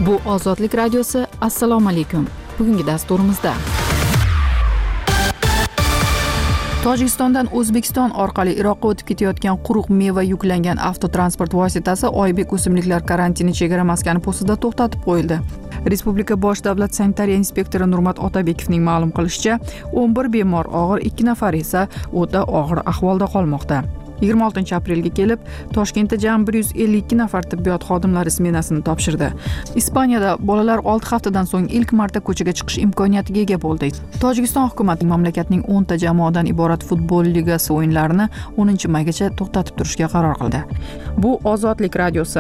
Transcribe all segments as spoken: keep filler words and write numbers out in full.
Bu Ozodlik radiosi. Assalomu alaykum. Bugungi dasturimizda Tojikistondan O'zbekiston orqali Iroqqa o'tib ketayotgan quruq meva yuklangan avtotransport vositasi Oybek o'simliklar karantini chegara maskani postida to'xtatib qo'yildi. Respublika bosh davlat sanitariya inspektori Nurmat Otabekovning ma'lum qilishicha, o'n bir bemor og'ir, ikki nafar esa o'ta og'ir ahvolda qolmoqda. yigirma oltinchi aprelga kelib, Toshkentda jami bir yuz ellik ikki nafar tibbiyot xodimlari smenasini topshirdi. Ispaniyada bolalar olti haftadan so'ng ilk marta ko'chaga chiqish imkoniyatiga ega bo'ldi. Tojikiston hukumati mamlakatning o'nta jamoadan iborat futbol ligasi o'yinlarini o'ninchi maygacha to'xtatib turishga qaror qildi. Bu Ozodlik radiosi.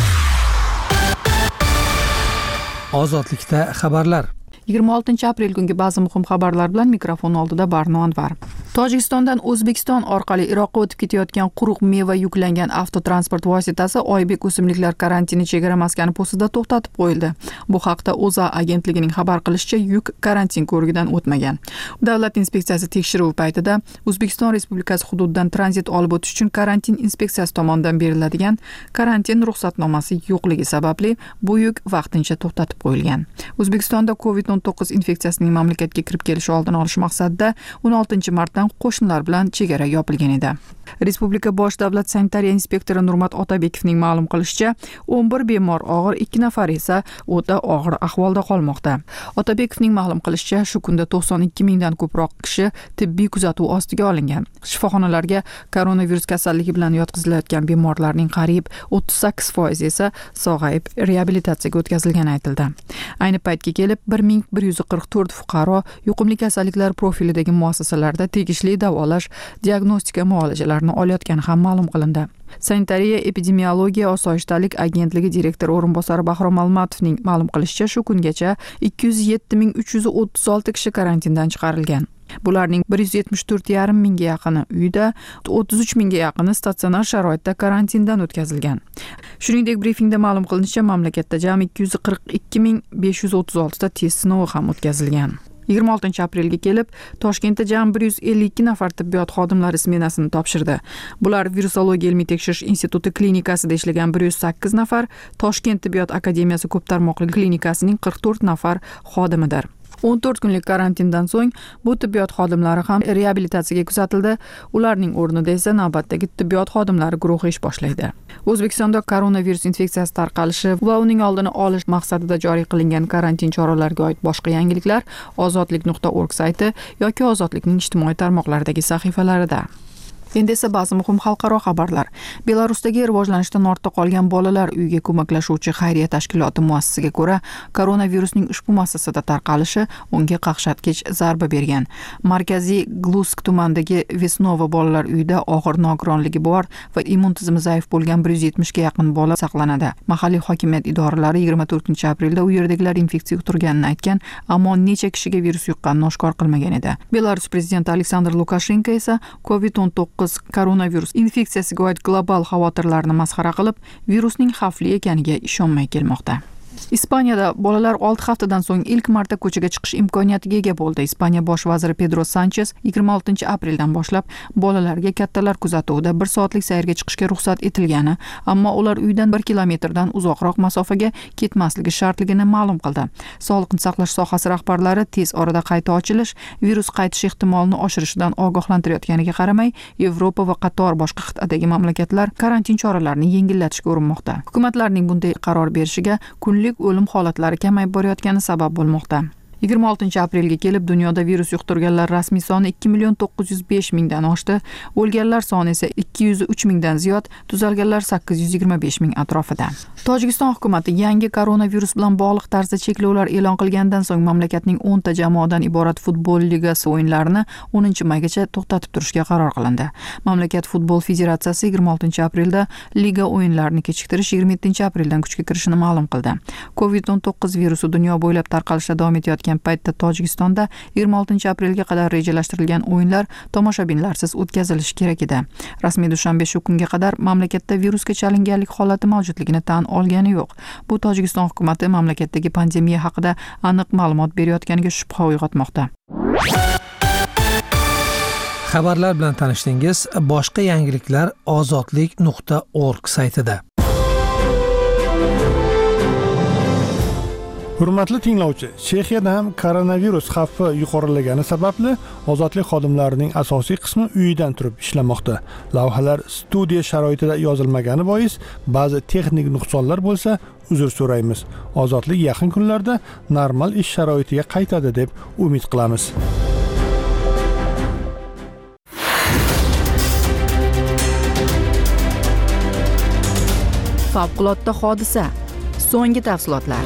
Ozodlikda xabarlar. yigirma oltinchi aprel kungi ba'zi muhim xabarlar bilan mikrofon oldida Barno Anvar. Tojikistondan O'zbekiston orqali Iroqqa o'tib ketayotgan quruq meva yuklangan avtotransport vositasi Oybek o'simliklar karantini chegara maskani postida to'xtatib qo'yildi. Bu haqda O'zA agentligining xabar qilishicha, yuk karantin ko'rigidan o'tmagan. Davlat inspeksiyasi tekshiruvi paytida O'zbekiston Respublikasi hududidan tranzit olib o'tish uchun karantin inspeksiyasi tomonidan beriladigan karantin ruxsatnomasi yo'qligi sababli bu yuk vaqtincha to'xtatib qo'yilgan. O'zbekistonda covid o'n to'qqiz infeksiyasining mamlakatga kirib kelishi oldini olish maqsadida o'n oltinchi martdan qo'shnilar bilan chegara yopilgan edi. Respublika bosh davlat sanitariya inspektori Nurmat Otabekovning ma'lum qilishicha, o'n bir bemor og'ir, ikki nafar esa o'ta og'ir ahvolda qolmoqda. Otabekovning ma'lum qilishicha, shu kunda to'qson ikki mingdan ko'proq kishi tibbiy kuzatuv ostiga olingan. Shifoxonalarga koronavirus kasalligi bilan yotqizilayotgan bemorlarning qariyb o'ttiz sakkiz foizi esa sog'ayib reabilitatsiyaga o'tkazilgani aytildi. Ayni paytga kelib bir ming bir yuz qirq to'rt fuqaro yuqumli kasalliklar profilidagi muassasalarda tegishli davolash, diagnostika muolajalarini olayotgani ham ma'lum qilindi. Sanitariya epidemiologiya osoyishtalik agentligi direktori o'rinbosari Bahrom Almatovning ma'lum qilishicha, shu kungacha ikki yuz yetti ming uch yuz o'ttiz olti kishi karantindan chiqarilgan. Bularning bir yuz yetmish to'rt yarim mingga yaqini uyda, o'ttiz uch mingga yaqini statsionar sharoitda karantindan o'tkazilgan. Shuningdek, brifingda ma'lum qilinishicha, mamlakatda jami ikki yuz qirq ikki ming besh yuz o'ttiz olti ta test sinovi ham o'tkazilgan. yigirma oltinchi aprelga kelib, Toshkentda jami bir yuz ellik ikki nafar tibbiyot xodimlari smenasini topshirdi. Bular Virusologiya ilmiy tekshirish instituti klinikasida ishlagan bir yuz sakkiz nafar, Toshkent tibbiyot akademiyasi ko'p tarmoqli klinikasining qirq to'rt nafar xodimidir. o'n to'rt kunlik karantindan so'ng bu tibbiyot xodimlari ham reabilitatsiyaga kuzatildi. Ularning o'rnida esa navbatdagi tibbiyot xodimlari guruhi ish boshlaydi. O'zbekistonda koronavirus infeksiyasi tarqalishi va uning oldini olish maqsadida joriy qilingan karantin choralariga oid boshqa yangiliklar ozodlik nuqta org sayti yoki Ozodlikning ijtimoiy tarmoqlaridagi sahifalarida. Endi esa ba'zi muhim xalqaro xabarlar. Belarusdagi rivojlanishdan ortda qolgan bolalar uyiga ko'maklashuvchi xayriya tashkiloti muassisiga ko'ra, koronavirusning ushbu muassasada tarqalishi unga qaqshatkich zarba bergan. Markaziy Glusk tumanidagi Vesnova bolalar uyida og'ir nogironligi bor va immun tizimi zaif bo'lgan bir yuz yetmishga yaqin bola saqlanadi. Mahalliy hokimiyat idoralari yigirma to'rtinchi aprelda u yerdagilar infeksiya yuqtirganini aytgan, ammo necha kishiga virus yuqqanini oshkor qilmagan edi. Belarus prezidenti Aleksandr Lukashenko esa covid o'n to'qqiz koronavirus infeksiyasiga oid global xavotirlarni masxara qilib, virusning xavfli ekaniga ishonmay kelmoqda. Ispaniyada bolalar olti haftadan so'ng ilk marta ko'chaga chiqish imkoniyatiga ega bo'ldi. Ispaniya bosh vaziri Pedro Sanchez yigirma oltinchi apreldan boshlab bolalarga kattalar kuzatuvida bir soatlik sayrga chiqishga ruxsat etilgani, ammo ular uydan bir kilometrdan uzoqroq masofaga ketmasligi shartligini ma'lum qildi. Sog'liqni saqlash sohasi rahbarlari tez orada qayta ochilish, virus qaytish ehtimolini oshirishidan ogohlantirayotganiga qaramay, Yevropa va qator boshqa qit'adagi mamlakatlar karantin choralarini yengillatishga urinmoqda. Hukumatlarning bunday qaror berishiga kunlik o'lim holatlari kamayib borayotgani sabab bo'lmoqda. yigirma oltinchi aprelga kelib, dunyoda virus yuqtirganlar rasmiy soni ikki million to'qqiz yuz besh mingdan oshdi. O'lganlar soni esa ikki yuz uch mingdan ziyod, tuzalganlar sakkiz yuz yigirma besh ming atrofida. Tojikiston hukumati yangi koronavirus bilan bog'liq tarzda cheklovlar e'lon qilgandan so'ng mamlakatning o'nta jamoadan iborat futbol ligasi o'yinlarini o'ninchi maygacha to'xtatib turishga qaror qilindi. Mamlakat futbol federatsiyasi yigirma oltinchi aprelda liga o'yinlarini kechiktirish yigirma yettinchi apreldan kuchga kirishini ma'lum qildi. covid o'n to'qqiz virusi dunyo bo'ylab tarqalishda davom etayotgan paytda Tojikistonda yigirma oltinchi aprelga qadar rejalashtirilgan o'yinlar tomoshabinlarsiz o'tkazilishi kerak edi. Rasmiy Dushanbe shu kunga qadar mamlakatda virusga chalinganlik holati mavjudligini tan olgani yo'q. Bu Tojikiston hukumati mamlakatdagi pandemiya haqida aniq ma'lumot berayotganiga shubha uyg'otmoqda. Xabarlar bilan tanishdingiz. Boshqa yangiliklar ozodlik nuqta org saytida. Hurmatli tinglovchi, Chexiyada ham koronavirus xavfi yuqorilagani sababli ozodlik xodimlarining asosiy qismi uyidan turib ishlamoqda. Lavhalar studiya sharoitida yozilmagani bois ba'zi texnik nuqsonlar bo'lsa, uzr so'raymiz. Ozodlik yaqin kunlarda normal ish sharoitiga qaytadi deb umid qilamiz. Favqulodda hodisa. So'nggi tafsilotlar.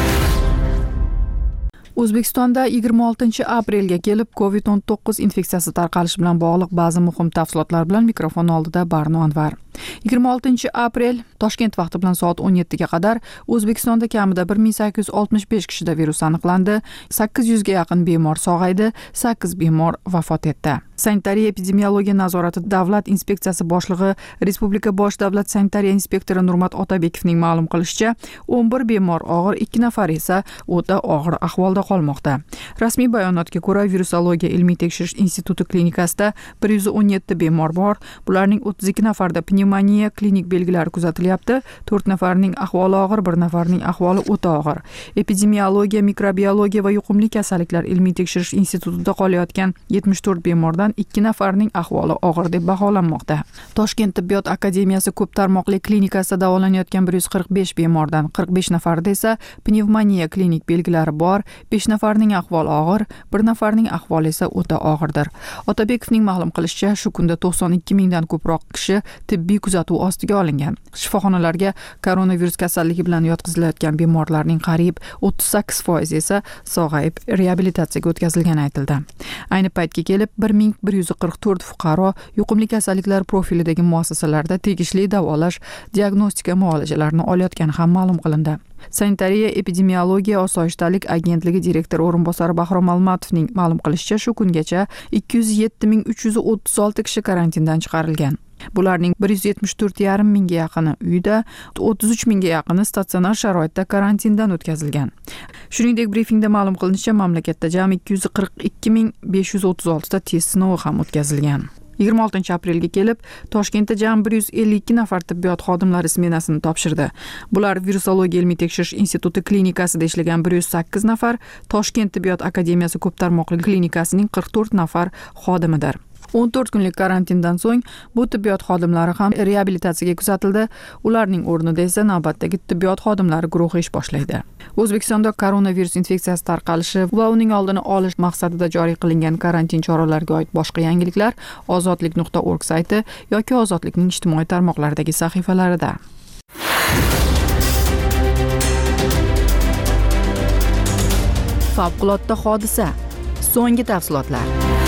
O'zbekistonda yigirma oltinchi aprelga kelib covid o'n to'qqiz infeksiyasi tarqalishi bilan bog'liq ba'zi muhim tafsilotlar bilan mikrofon oldida Barno Anvar. yigirma oltinchi aprel Toshkent vaqti bilan soat o'n yettiga qadar O'zbekistonda kamida bir ming sakkiz yuz oltmish besh kishida virus aniqlandi, sakkiz yuzga yaqin bemor sog'aydi, sakkiz bemor vafot etdi. Sanitariya epidemiologiya nazorati davlat inspeksiyasi boshlig'i Respublika bosh davlat sanitariya inspektori Nurmat Otabekovning ma'lum qilishicha, o'n bir bemor og'ir, ikki nafar esa o'ta og'ir ahvolda qolmoqda. Rasmiy bayonotga ko'ra, virusologiya ilmiy tekshirish instituti klinikasida bir yuz o'n yetti bemor bor. Bularning o'ttiz ikki nafarida pnevmoniya klinik belgilari kuzatilyapti, to'rt nafarining ahvoli og'ir, bir nafarining ahvoli o'ta og'ir. Epidemiologiya, mikrobiologiya va yuqumli kasalliklar ilmiy tekshirish institutida qolayotgan yetmish to'rt bemordan ikki nafarining ahvoli og'ir deb baholanmoqda. Toshkent tibbiyot akademiyasi ko'p tarmoqli klinikasida davolanayotgan bir yuz qirq besh bemordan qirq besh nafarida esa pnevmoniya klinik belgilari bor, besh nafarining ahvoli og'ir, bir nafarining ahvoli esa o'ta og'irdir. Otabekovning ma'lum qilishicha, shu kunda to'qson ikki mingdan ko'proq kishi tibbiy kuzatuv ostiga olingan. Shifoxonalarga koronavirus kasalligi bilan yotqizilayotgan bemorlarning qariyb o'ttiz sakkiz foizi esa sog'ayib reabilitatsiyaga o'tkazilgani aytildi. Ayni paytga kelib bir ming bir yuz qirq to'rt fuqaro yuqumli kasalliklar profilidagi muassasalarda tegishli davolash, diagnostika muolajalarini olayotgani ham ma'lum qilindi. Sanitariya epidemiologiya osoyishtalik agentligi direktori o'rinbosari Bahrom Almatovning ma'lum qilishicha, shu kungacha ikki yuz yetti ming uch yuz o'ttiz olti kishi karantindan chiqarilgan. Bularning bir yuz yetmish to'rt yarim mingga yaqini uyda, o'ttiz uch mingga yaqini statsionar sharoitda karantindan o'tkazilgan. Shuningdek, brifingda ma'lum qilinishicha, mamlakatda jami ikki yuz qirq ikki ming besh yuz o'ttiz olti ta test sinovi ham o'tkazilgan. yigirma oltinchi aprelga kelib Toshkentda jami bir yuz ellik ikki nafar tibbiyot xodimlari smenasini topshirdi. Bular virusologiya ilmiy tekshirish instituti klinikasida ishlagan bir yuz sakkiz nafar, Toshkent tibbiyot akademiyasi ko'p tarmoqli klinikasining qirq to'rt nafar xodimidir. o'n to'rt kunlik karantindan so'ng bu tibbiyot xodimlari ham reabilitatsiyaga kuzatildi. Ularning o'rnida esa navbatdagi tibbiyot xodimlari guruhi ish boshlaydi. O'zbekistonda koronavirus infeksiyasi tarqalishi va uning oldini olish maqsadida joriy qilingan karantin choralariga oid boshqa yangiliklar ozodlik nuqta org sayti yoki Ozodlikning ijtimoiy tarmoqlaridagi sahifalarida. Favqulodda hodisa. So'nggi tafsilotlar.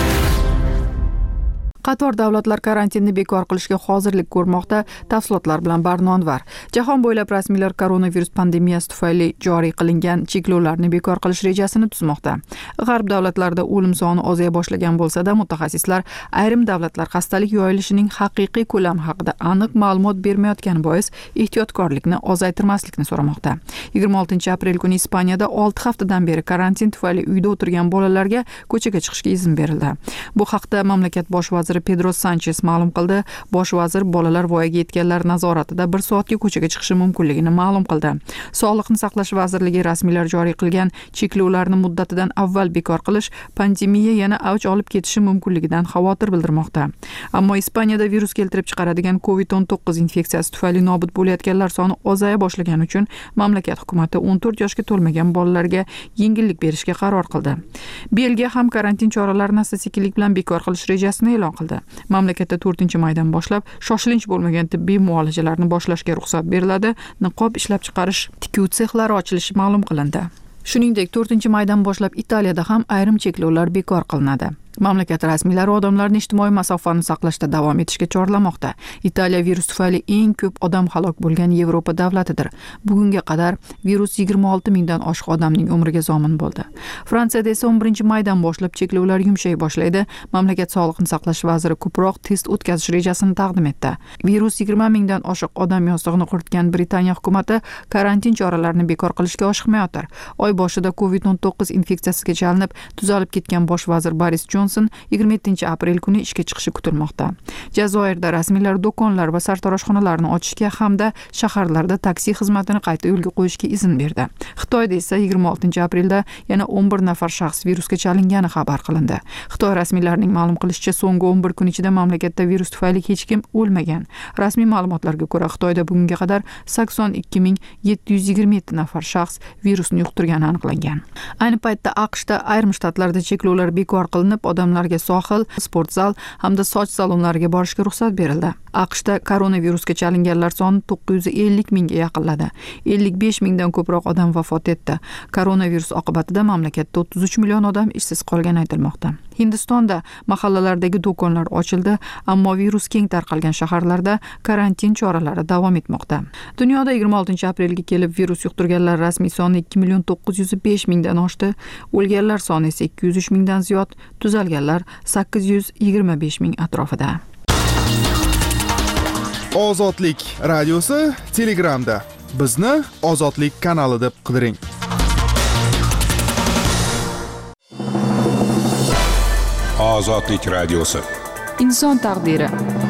Qator davlatlar karantinni bekor qilishga hozirlik ko'rmoqda. Tafsilotlar bilan Barno Anvar. Jahon bo'ylab rasmiylar koronavirus pandemiyasi tufayli joriy qilingan cheklovlarni bekor qilish rejasini tuzmoqda. G'arb davlatlarida o'lim soni ozaya boshlagan bo'lsa-da, mutaxassislar ayrim davlatlar xastalik yoyilishining haqiqiy ko'lami haqida aniq ma'lumot bermayotgani bois ehtiyotkorlikni ozaytirmaslikni so'ramoqda. yigirma oltinchi aprel kuni Ispaniyada olti haftadan beri karantin tufayli uyda o'tirgan bolalarga ko'chaga chiqishga izn berildi. Bu haqda mamlakat bosh vaziri Pedro Sanchez ma'lum qildi. Bosh vazir bolalar voyaga yetganlar nazoratida bir soatga ko'chaga chiqishi mumkinligini ma'lum qildi. Sog'liqni saqlash vazirligi rasmiylar joriy qilgan cheklovlarni muddatidan avval bekor qilish pandemiya yana avj olib ketishi mumkinligidan xavotir bildirmoqda. Ammo Ispaniyada virus keltirib chiqaradigan covid o'n to'qqiz infeksiyasi tufayli nobud bo'layotganlar soni ozaya boshlagani uchun mamlakat hukumati o'n to'rt yoshga to'lmagan bolalarga yengillik berishga qaror qildi. Belgiya ham karantin choralarini asta-sekinlik bilan bekor qilish rejasini e'lon qildi. Mamlakatda to'rtinchi maydan boshlab shoshilinch bo'lmagan tibbiy muolajalarni boshlashga ruxsat beriladi. Niqob ishlab chiqarish, tikuv sexlari ochilishi ma'lum qilindi. Shuningdek, to'rtinchi maydan boshlab Italiyada ham ayrim cheklovlar bekor qilinadi. Mamlakat rasmiylari odamlarni ijtimoiy masofani saqlashda davom etishga chorlamoqda. Italiya virus tufayli eng ko'p odam halok bo'lgan Yevropa davlatidir. Bugunga qadar virus yigirma olti mingdan oshiq odamning umriga zomin bo'ldi. Fransiyada esa o'n birinchi maydan boshlab cheklovlar yumshay boshlaydi. Mamlakat sog'liqni saqlash vaziri ko'proq test o'tkazish rejasini taqdim etdi. Virus yigirma mingdan oshiq odam yostig'ini quritgan Britaniya hukumati karantin choralarini bekor qilishga oshiqmayotir. Oy boshida covid o'n to'qqiz infeksiyasiga chalinib, tuzalib ketgan bosh vazir Boris Johnson Jonson yigirma yettinchi aprel kuni ishga chiqishi kutilmoqda. Jazoirda rasmiylar do'konlar va sartaroshxonalarni ochishga hamda shaharlarda taksi xizmatini qayta yo'lga qo'yishga izn berdi. Xitoyda esa yigirma oltinchi aprelda yana o'n bir nafar shaxs virusga chalingani xabar qilindi. Xitoy rasmiylarining ma'lum qilishicha, so'nggi o'n bir kun ichida mamlakatda virus tufayli hech kim o'lmagan. Rasmiy ma'lumotlarga ko'ra, Xitoyda bugunga qadar sakson ikki ming yetti yuz yigirma yetti nafar shaxs virusni yuqtirgani aniqlangan. Ayni paytda AQShda ayrim shtatlarda cheklovlar bekor qilinib, odamlarga sohil, sport zal hamda soch salonlariga borishga ruxsat berildi. AQShda koronavirusga chalinganlar soni to'qqiz yuz ellik mingga yaqinladi. ellik besh mingdan ko'proq odam vafot etdi. Koronavirus oqibatida mamlakatda o'ttiz uch million odam ishsiz qolgani aytilmoqda. Hindistonda mahallalardagi do'konlar ochildi, ammo virus keng tarqalgan shaharlarda karantin choralari davom etmoqda. Dunyoda yigirma oltinchi aprelga kelib virus yuqtirganlar rasmiy soni ikki million to'qqiz yuz besh mingdan oshdi, o'lganlar soni esa ikki yuz uch mingdan ziyod, tuzalganlar sakkiz yuz yigirma besh ming atrofida. Ozodlik radiosi Telegramda. Bizni Ozodlik kanali deb qidiring. Ozodlik radiosi. Inson taqdiri.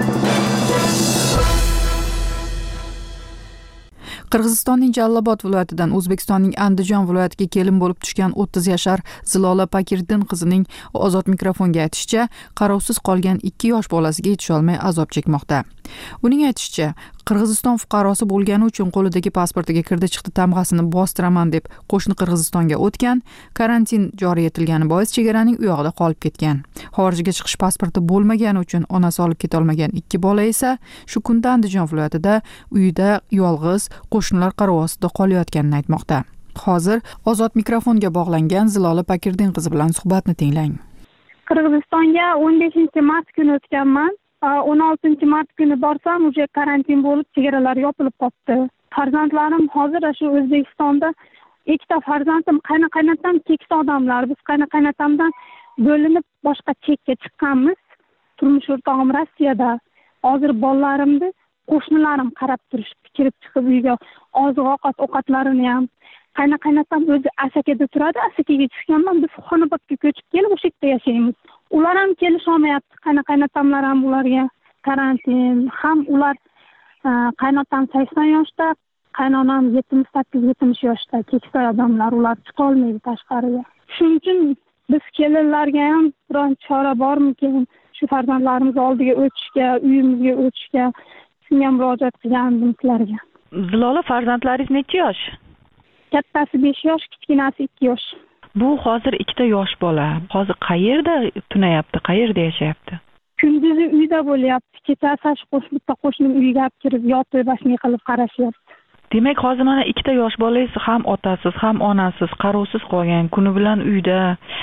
Qirg'izistonning Jallobod viloyatidan O'zbekistonning Andijon viloyatiga kelin bo'lib tushgan o'ttiz yashar Zilola Pakirdin qizining ozod mikrofonga aytishicha, qarovsiz qolgan ikki yosh bolasiga yetisha olmay azob chekmoqda. Uning aytishicha, Qirg'iziston fuqarosi bo'lgani uchun qo'lidagi pasportiga kirdi-chiqdi tamg'asini bostiraman deb qo'shni Qirg'izistonga o'tgan, karantin joriy etilgani bois chegaraning u yoqda qolib ketgan. Xorijga chiqish pasporti bo'lmagani uchun onasi olib keta olmagan ikki bola esa shu kunda Andijon viloyatida uyida yolg'iz qo'shnilar qarovi ostida qolayotganini aytmoqda. Hozir ozod mikrofonga bog'langan Zilola Pakirdin qizi bilan suhbatni tinglang. Qirg'izistonga o'n beshinchi mart kuni o'tganman. o'n oltinchi mart kuni borsam, uje karantin bo'lib, chegaralar yopilib qoldi. Farzandlarim hozir shu O'zbekistonda ikkita farzandim qayna-qaynatam keksa odamlar. Biz qayna-qaynatamdan bo'linib boshqa chekka chiqqanmiz. Turmush o'rtog'im Rossiyada. Hozir bolalarimni qo'shnilarim qarab turishib, kirib chiqib uyga oziq-ovqat ovqatlarini ham qayna-qaynatam o'zi Asakada turadi. Asakaga tushganman, biz Xonobodga ko'chib kelib o'sha yerda yashaymiz. Ular ham kelisha olmayapti. Qayna-qaynatamlar ham ularga karantin, ham ular qaynotam sakson yoshda, qaynonam yetmish sakkiz yetmish yoshda, keksa odamlar, ular chiqa olmaydi tashqariga. Shuning uchun biz kelinlarga ham biron chora bormikin, shu farzandlarimiz oldiga o'tishga, uyimizga o'tishga shunga murojaat qilgandim sizlarga. Zilola, farzandlaringiz necha yosh? Kattasi besh yosh, kichkinasi ikki yosh. Bu hozir ikkita yosh bola. Hozir qayerda tunayapti, qayerda yashayapti? Kunduzi uyda bo'lyapti, kechasi shu qo'shnitta qo'shnim uyiga olib kirib, yotib, bashni qilib qarashyapti. Demak, hozir mana ikkita yosh bolangiz ham otasiz, ham onasiz, qarovsiz qolgan, kuni bilan uyda.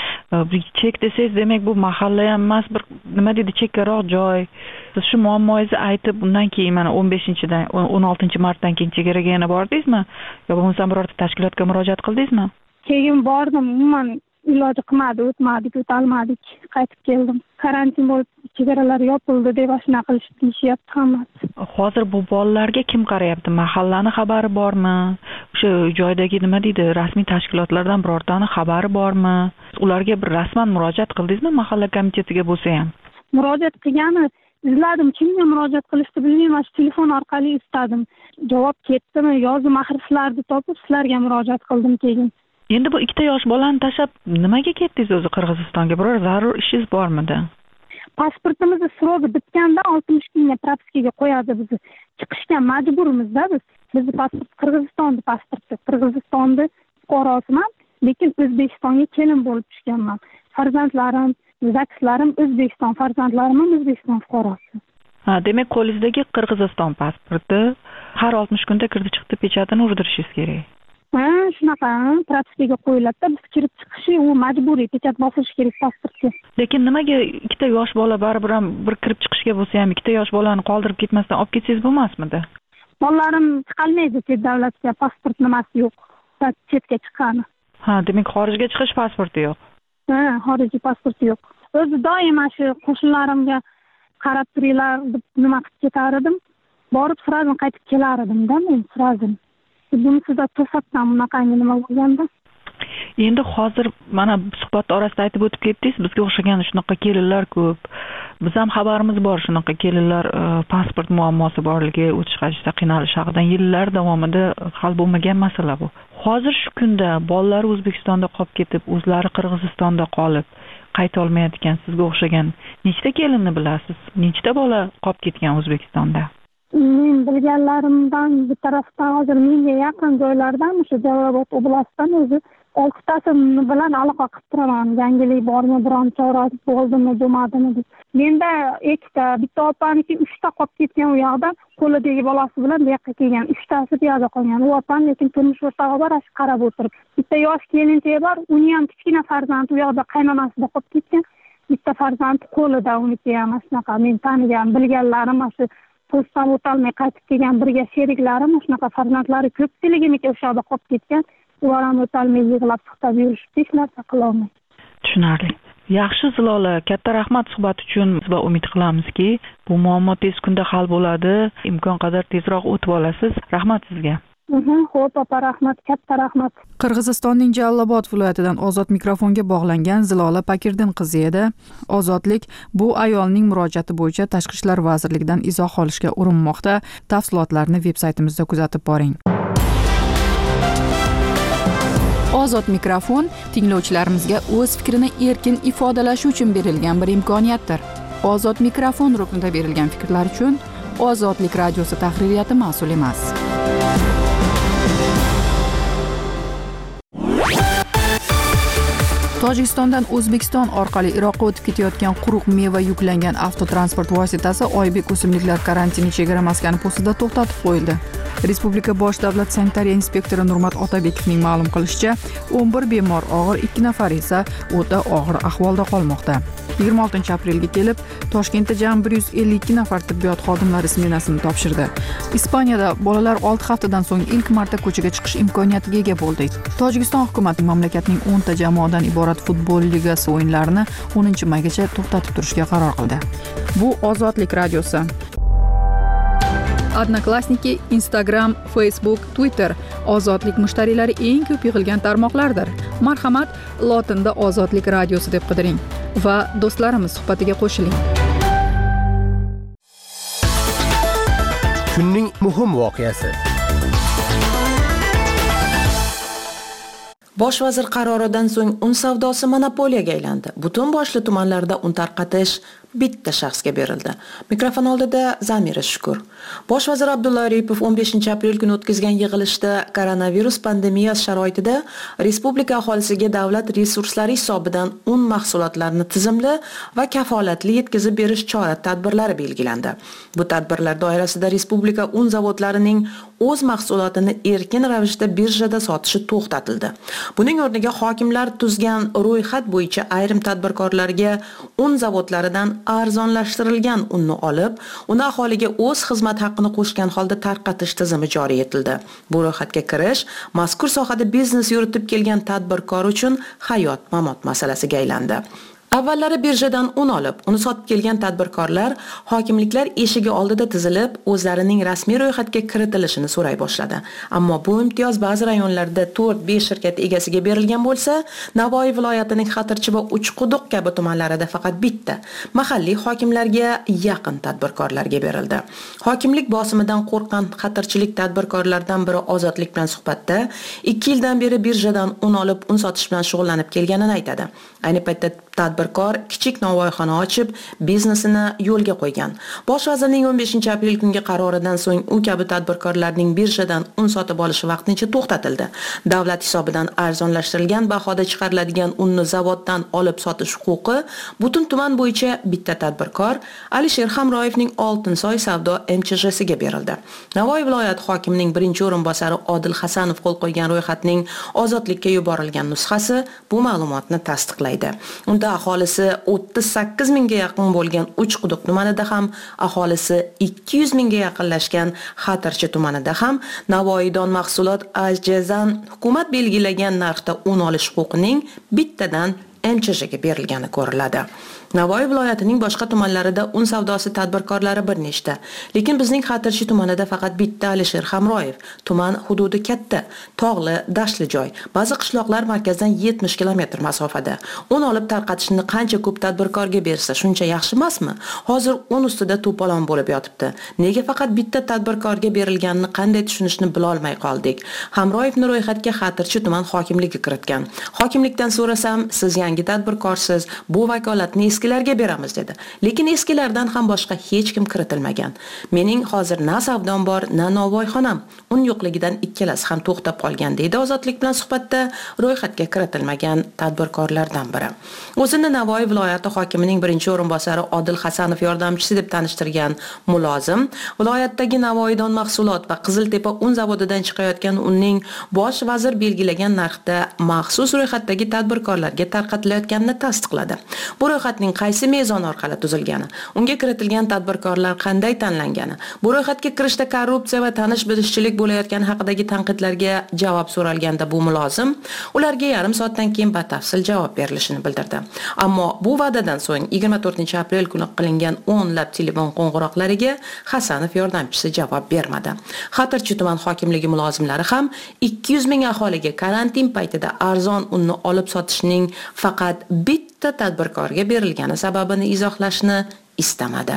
Chek desangiz, demak bu mahalla ham emas, bir nima deydi, chekkaroq joy. Siz shu muammoingizni aytib, undan keyin mana o'n beshinchidan o'n oltinchi martdan keyin chegaraga yana bordingizmi? Yo bo'lmasa birorta tashkilotga murojaat qildingizmi? Keyin bordim, umuman iloji qilmadi, o'tmadik, o'tolmadik, qaytib keldim. Karantin bo'lib, chegaralar yopildi deb ashuna qilishib deyishyapti hammasi. Hozir bu bolalarga kim qarayapti? Mahallani xabari bormi? O'sha joydagi nima deydi, rasmiy tashkilotlardan birortani xabari bormi? Ularga bir rasman murojaat qildingizmi, mahalla komitetiga bo'lsa ham? Murojaat qilgani izladim, kimga murojaat qilishni bilmayman, shu telefon orqali istadim. Javob ketdimi, yozib mahriflarni topib sizlarga murojaat qildim keyin. Endi bu ikkita yosh bolani tashlab nimaga ketdingiz o'zi Qirg'izistonga? Biror zarur ishingiz bormidi? Pasportimizni srogi bitganda oltmish kunga propiskaga qo'yadi bizni. Chiqishga majburmizda biz. Bizning pasport Qirg'izistonning pasporti, Qirg'izistonning fuqarosiman, lekin O'zbekistonga kelin bo'lib tushganman. Farzandlarim, zakislarim O'zbekiston, farzandlarim ham O'zbekiston fuqarosi. Ha, demak, qo'lingizdagi Qirg'iziston pasporti har oltmish kunda kirdi-chiqdi pechatini urdirishingiz kerak. Ha, shunaqa propiskaga qo'yiladi-da, biz kirib chiqishi u majburiy, pechat bosilishi kerak pasportga. Lekin nimaga ikkita yosh bola baribir ham bir kirib chiqishga bo'lsa ham ikkita yosh bolani qoldirib ketmasdan olib ketsangiz bo'lmasmidi? Bolalarim chiqolmaydi chet davlatga, pasport nimasi yo'q. Chetga chiqqani. Ha, demak xorijga chiqish pasporti yo'q. Ha, xorijiy pasporti yo'q. O'zi doim shu qo'shnilarimga qarab turinglar deb nima qilib ketar edim. Borib suradim, qaytib kelar edim-da, men suradim. Buni sizda to'satdan bunaqangi nima bo'lganda. Endi hozir mana suhbat orasida aytib o'tib ketdingiz, bizga o'xshagan shunaqa kelinlar ko'p. Biz ham xabarimiz bor shunaqa kelinlar pasport muammosi borligi, o'tish qilishda qiynalish haqidan yillar davomida hal bo'lmagan masala bu. Hozir shu kunda bolalar O'zbekistonda qolib ketib, o'zlari Qirg'izistonda qolib, qayta olmayotgan sizga o'xshagan nechta kelinni bilasiz? Nechta bola qolib ketgan O'zbekistonda? Men bilganlarimdan bir tarafdan hozir menga yaqin joylardan o'sha Jalolobod oblastidan o'zi oltitasi bilan aloqa qilib turaman. Yangilik bormi, biron chora bo'ldimi, bo'lmadimi deb. Menda ikkita, bitta opaniki uchta qolib ketgan u yoqda, qo'lidagi bolasi bilan bu yoqqa kelgan. Uchtasi bu yoqda qolgan. U opan lekin turmush o'rtog'i bor, ash qarab o'tirib. Bitta yosh kelinchak bor, uni ham kichkina farzandi u yoqda qaynonasida qolib ketgan. Bitta farzandi qo'lida, uniki ham shunaqa men tanigan, bilganlarim shu postdan o'tolmay qaytib kelgan birga sheriklarim shunaqa farzandlari ko'pchiligimiki o'sha yoqda qolib ketgan. Ular ham o'tolmay yig'lab to'xtab yurishib, hech narsa qila olmaydi. Tushunarli. Yaxshi Zilola, katta rahmat suhbat uchun va umid qilamizki, bu muammo tez kunda hal bo'ladi, imkon qadar tezroq o'tib olasiz. Rahmat sizga. Xo'p, opa, rahmat, katta rahmat. Qirg'izistonning Jalolobod viloyatidan ozod mikrofonga bog'langan Zilola Pakirdin qizi edi. Ozodlik bu ayolning murojaati bo'yicha Tashqi ishlar vazirligidan izoh olishga urinmoqda. Tafsilotlarni veb-saytimizda kuzatib boring. Ozod mikrofon tinglovchilarimizga o'z fikrini erkin ifodalashi uchun berilgan bir imkoniyatdir. Ozod mikrofon ruknida berilgan fikrlar uchun Ozodlik radiosi tahririyati mas'ul emas. Tojikistondan O'zbekiston orqali Iroqqa o'tib ketayotgan quruq meva yuklangan avtotransport vositasi Oybek o'simliklar karantini chegara maskani postida to'xtatib qo'yildi. Respublika bosh davlat sanitariya inspektori Nurmat Otabekovning ma'lum qilishicha, o'n bir bemor og'ir, ikki nafar esa o'ta og'ir ahvolda qolmoqda. yigirma oltinchi aprelga kelib, Toshkentda jami bir yuz ellik ikki nafar tibbiyot xodimlari smenasini topshirdi. Ispaniyada bolalar olti haftadan so'ng ilk marta ko'chaga chiqish imkoniyatiga ega bo'ldi. Tojikiston hukumati mamlakatning o'nta jamoadan iborat futbol ligasi o'yinlarini o'ninchi maygacha to'xtatib turishga qaror qildi. Bu Ozodlik radiosi. Odnoklassniki, Instagram, Facebook, Twitter Ozodlik mushtariylari eng ko'p yig'ilgan tarmoqlardir. Marhamat, lotinda Ozodlik radiosi deb qidiring va do'stlarimiz suhbatiga qo'shiling. Kunning muhim voqeasi. Bosh vazir qaroridan so'ng un savdosi monopoliyaga aylandi. Butun boshli tumanlarda un tarqatish bitta shaxsga berildi. Mikrofon oldida Zamira Shukur. Bosh vazir Abdulla Aripov o'n beshinchi aprel kuni o'tkazgan yig'ilishda koronavirus pandemiyasi sharoitida respublika aholisiga davlat resurslari hisobidan un mahsulotlarini tizimli va kafolatli yetkazib berish chora-tadbirlari belgilandi. Bu tadbirlar doirasida respublika un zavodlarining o'z mahsulotini erkin ravishda birjada sotishi to'xtatildi. Buning o'rniga hokimlar tuzgan ro'yxat bo'yicha ayrim tadbirkorlarga un zavodlaridan arzonlashtirilgan unni olib, uni aholiga o'z xizmat haqqini qo'shgan holda tarqatish tizimi joriy etildi. Bu ro'yxatga kirish mazkur sohada biznes yuritib kelgan tadbirkor uchun hayot-mamot masalasiga aylandi. Avvallari birjadan un olib, uni sotib kelgan tadbirkorlar hokimliklar eshigi oldida tizilib, o'zlarining rasmiy ro'yxatga kiritilishini so'ray boshladi. Ammo bu imtiyoz ba'zi rayonlarda to'rt besh shirkat egasiga berilgan bo'lsa, Navoiy viloyatining Xatirchi va Uchquduq kabi tumanlarida faqat bitta mahalliy hokimlarga yaqin tadbirkorlarga berildi. Hokimlik bosimidan qo'rqqan xatirchilik tadbirkorlardan biri Ozodlik bilan suhbatda ikki yildan beri birjadan un olib, un sotish bilan shug'ullanib kelganini aytadi. Ayni paytda tadbirkor kichik novvoyxona ochib, biznesini yo'lga qo'ygan. Bosh vazirning o'n beshinchi aprel kungi qaroridan so'ng u kabi tadbirkorlarning birjadan un sotib olishi vaqtincha to'xtatildi. Davlat hisobidan arzonlashtirilgan bahoda chiqariladigan unni zavoddan olib sotish huquqi butun tuman bo'yicha bitta tadbirkor Alisher Hamroyevning Oltinsoy savdo M Ch Jsiga berildi. Navoiy viloyati hokimining birinchi o'rinbosari Odil Hasanov qo'l qo'ygan ro'yxatning Ozodlikka yuborilgan nusxasi bu ma'lumotni tasdiqlaydi. Unda aholisi o'ttiz sakkiz mingga yaqin bo'lgan Uchquduq tumanida ham, aholisi ikki yuz mingga yaqinlashgan Xatirchi tumanida ham Navoiydon mahsulot ajjazan hukumat belgilagan narxda un olish huquqining bittadan M Ch Jga berilgani ko'riladi. Navoiy viloyatining boshqa tumanlarida un savdosi tadbirkorlari bir nechta, lekin bizning Xatirchi tumanida faqat bitta Alisher Hamroyev. Tuman hududi katta, tog'li, dashtli joy. Ba'zi qishloqlar markazdan yetmish kilometr masofada. Un olib tarqatishni qancha ko'p tadbirkorga bersa, shuncha yaxshi emasmi? Hozir un ustida to'polon bo'lib yotibdi. Nega faqat bitta tadbirkorga berilganini qanday tushunishni bila olmay qoldik. Hamroyevni ro'yxatga Xatirchi tuman hokimligi kiritgan. Hokimlikdan so'rasam, siz yangi tadbirkorsiz, bu vakolatni eskilarga beramiz dedi. Lekin eskilardan ham boshqa hech kim kiritilmagan. Mening hozir na savdom bor, na novvoyxonam. Un yo'qligidan ikkalasi ham to'xtab qolgan deydi Ozodlik bilan suhbatda ro'yxatga kiritilmagan tadbirkorlardan biri. O'zini Navoiy viloyati hokimining birinchi o'rinbosari Odil Hasanov yordamchisi deb tanishtirgan mulozim, viloyatdagi Navoiydon mahsulot va Qiziltepa un zavodidan chiqayotgan unning bosh vazir belgilagan narxda maxsus ro'yxatdagi tadbirkorlarga tarqatilayotganini tasdiqladi. Bu ro'yxatning qaysi mezon orqali tuzilgani, unga kiritilgan tadbirkorlar qanday tanlangani, bu ro'yxatga kirishda korrupsiya va tanish-bilishchilik bo'layotgani haqidagi tanqidlarga javob so'ralganda bu mulozim ularga yarim soatdan keyin batafsil javob berilishini bildirdi. Ammo bu va'dadan so'ng yigirma to'rtinchi aprel kuni qilingan o'nlab telefon qo'ng'iroqlariga Hasanov yordamchisi javob bermadi. Xatirchi tuman hokimligi mulozimlari ham ikki yuz ming aholiga karantin paytida arzon unni olib sotishning faqat bitta tadbirkorga berilgani sababini izohlashni istamadi.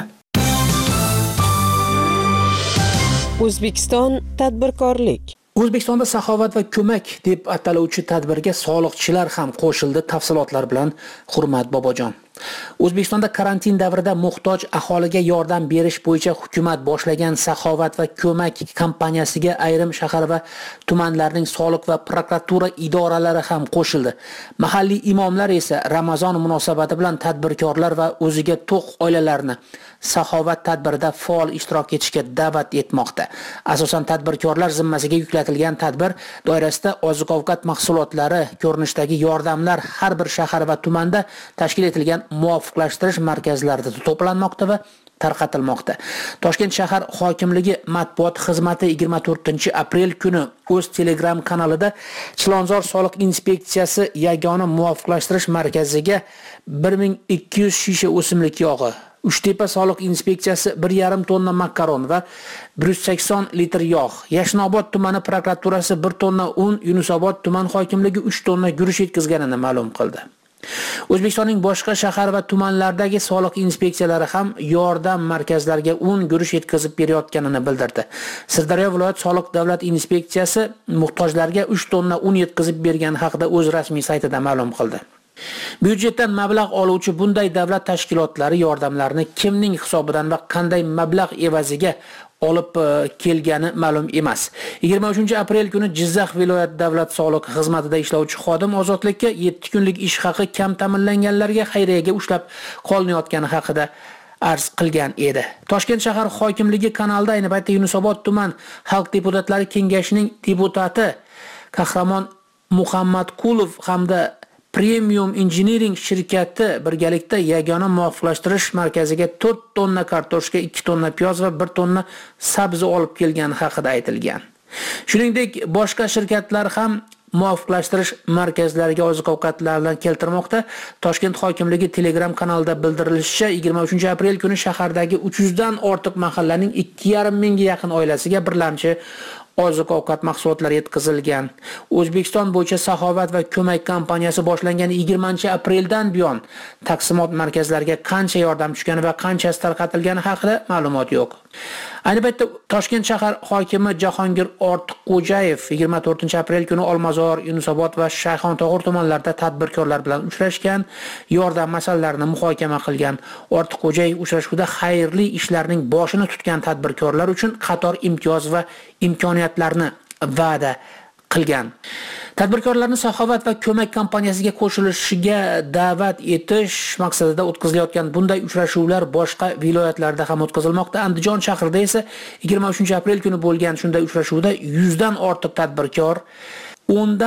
O'zbekiston tadbirkorlik. O'zbekistonda saxovat va ko'mak deb ataluvchi tadbirga soliqchilar ham qo'shildi. Tafsilotlar bilan Hurmat Bobojon. O'zbekistonda karantin davrida muhtoj aholiga yordam berish bo'yicha hukumat boshlagan saxovat va ko'mak kompaniyasiga ayrim shahar va tumanlarning soliq va prokuratura idoralari ham qo'shildi. Mahalliy imomlar esa Ramazon munosabati bilan tadbirkorlar va o'ziga to'q oilalarni saxovat tadbirida faol ishtirok etishga da'vat etmoqda. Asosan tadbirkorlar zimmasiga yuklatilgan tadbir doirasida oziq-ovqat mahsulotlari ko'rinishdagi yordamlar har bir shahar va tumanda tashkil etilgan muvofiqlashtirish markazlarida to'planmoqda va tarqatilmoqda. Toshkent shahar hokimligi matbuot xizmati yigirma to'rtinchi aprel kuni o'z Telegram kanalida Chilonzor soliq inspeksiyasi yagona muvofiqlashtirish markaziga bir ming ikki yuz shisha o'simlik yog'i, Uchtepa soliq inspeksiyasi bir yarim tonna makaron va bir yuz sakson litr yog', Yashnobod tumani prokuraturasi bir tonna un, Yunusobod tuman hokimligi uch tonna guruch yetkazganini ma'lum qildi. O'zbekistonning boshqa shahar va tumanlardagi soliq inspeksiyalari ham yordam markazlariga un, guruch yetkazib berayotganini bildirdi. Sirdaryo viloyat soliq davlat inspeksiyasi muhtojlarga uch tonna un yetkazib bergani haqida o'z rasmiy saytida ma'lum qildi. Byudjetdan mablag' oluvchi bunday davlat tashkilotlari yordamlarini kimning hisobidan va qanday mablag' evaziga olib kelgani ma'lum emas. yigirma uchinchi aprel kuni Jizzax viloyat davlat soliq xizmatida ishlovchi xodim ozodlikka yetti kunlik ish haqi kam ta'minlanganlarga xayriyaga ushlab qolinayotgani haqida arz qilgan edi. Toshkent shahar hokimligi kanalida ayni paytda Yunusobod tuman xalq deputatlari kengashining deputati Qahramon Muhammadqulov hamda Premium Engineering shirkati birgalikda yagona muvofiqlashtirish markaziga to'rt tonna kartoshka, ikki tonna piyoz va bir tonna sabzi olib kelgani haqida aytilgan. Shuningdek, boshqa shirkatlar ham muvofiqlashtirish markazlariga oziq-ovqatlarni keltirmoqda. Toshkent hokimligi Telegram kanalida bildirilishicha, yigirma uchinchi aprel kuni shahardagi uch yuz dan ortiq mahallaning ikki yarim mingga yaqin oilasiga birlamchi oziq-ovqat mahsulotlari yetkazilgan. O'zbekiston bo'yicha saxovat va ko'mak kompaniyasi boshlangan yigirmanchi apreldan buyon taqsimot markazlariga qancha yordam tushgani va qanchasi tarqatilgani haqida ma'lumot yo'q. Ayni paytda Toshkent shahar hokimi Jahongir Ortiqxo'jayev yigirma to'rtinchi aprel kuni Olmazor, Yunusobod va Shayxontohur tumanlarida tadbirkorlar bilan uchrashgan, yordam masalalarini muhokama qilgan. Ortiqxo'jayev uchrashuvda xayrli ishlarning boshini tutgan tadbirkorlar uchun qator imtiyoz va imkoniyatlarni va'da qilgan. Tadbirkorlarni saxovat va ko'mak kompaniyasiga qo'shilishiga da'vat etish maqsadida o'tkazilayotgan bunday uchrashuvlar boshqa viloyatlarda ham o'tkazilmoqda. Andijon shahrida esa yigirma uchinchi aprel kuni bo'lgan shunday uchrashuvda yuz dan ortiq tadbirkor, o'n dan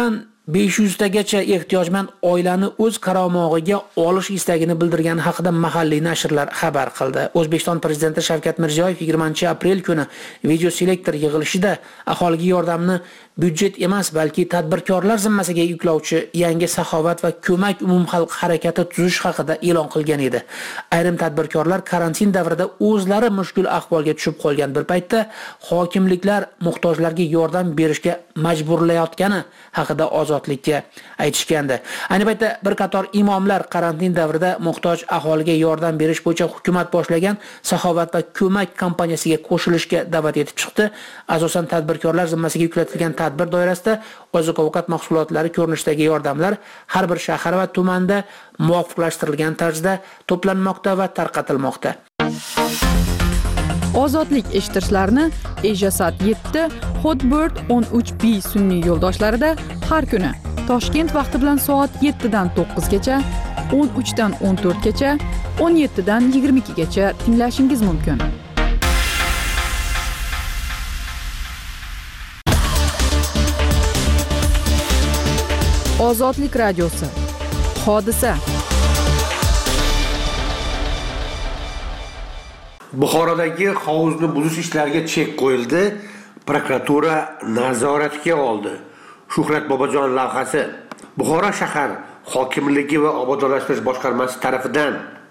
besh yuz tagacha ehtiyojmand oilani o'z qaramog'iga olish istagini bildirgani haqida mahalliy nashrlar xabar qildi. O'zbekiston prezidenti Shavkat Mirziyoyev yigirmanchi aprel kuni video selektor yig'ilishida aholiga yordamni byudjet emas, balki tadbirkorlar zimmasiga yuklovchi yangi saxovat va ko'mak umumxalq harakati tuzish haqida e'lon qilgan edi. Ayrim tadbirkorlar karantin davrida o'zlari mushkul ahvolga tushib qolgan bir paytda hokimliklar muhtojlarga yordam berishga majburlayotgani haqida ozodlikka aytishgandi. Ayni paytda bir qator imomlar karantin davrida muhtoj aholiga yordam berish bo'yicha hukumat boshlagan saxovat va ko'mak kampaniyasiga qo'shilishga da'vat etib chiqdi. Asosan tadbirkorlar zimmasiga yuklatilgan tadbir doirasida oziq-ovqat mahsulotlari ko'rinishidagi yordamlar har bir shahar va tumanda muvofiqlashtirilgan tarzda to'planmoqda va tarqatilmoqda. Ozodlik eshittirishlarni Ejasat yetti, Hotbird o'n uch B sun'iy yo'ldoshlarida har kuni Toshkent vaqti bilan soat yetti dan to'qqizgacha, o'n uch dan o'n to'rt gacha, o'n yetti dan yigirma ikki gacha tinglashingiz mumkin. Ozodlik radiosi. Hodisa. Buxorodagi hovuzni buzish ishlariga chek qo'yildi. Prokuratura nazoratiga oldi. Shuhrat Bobojon lavhasi. Buxoro shahar hokimligi va obodonlashtirish boshqarmasi tomonidan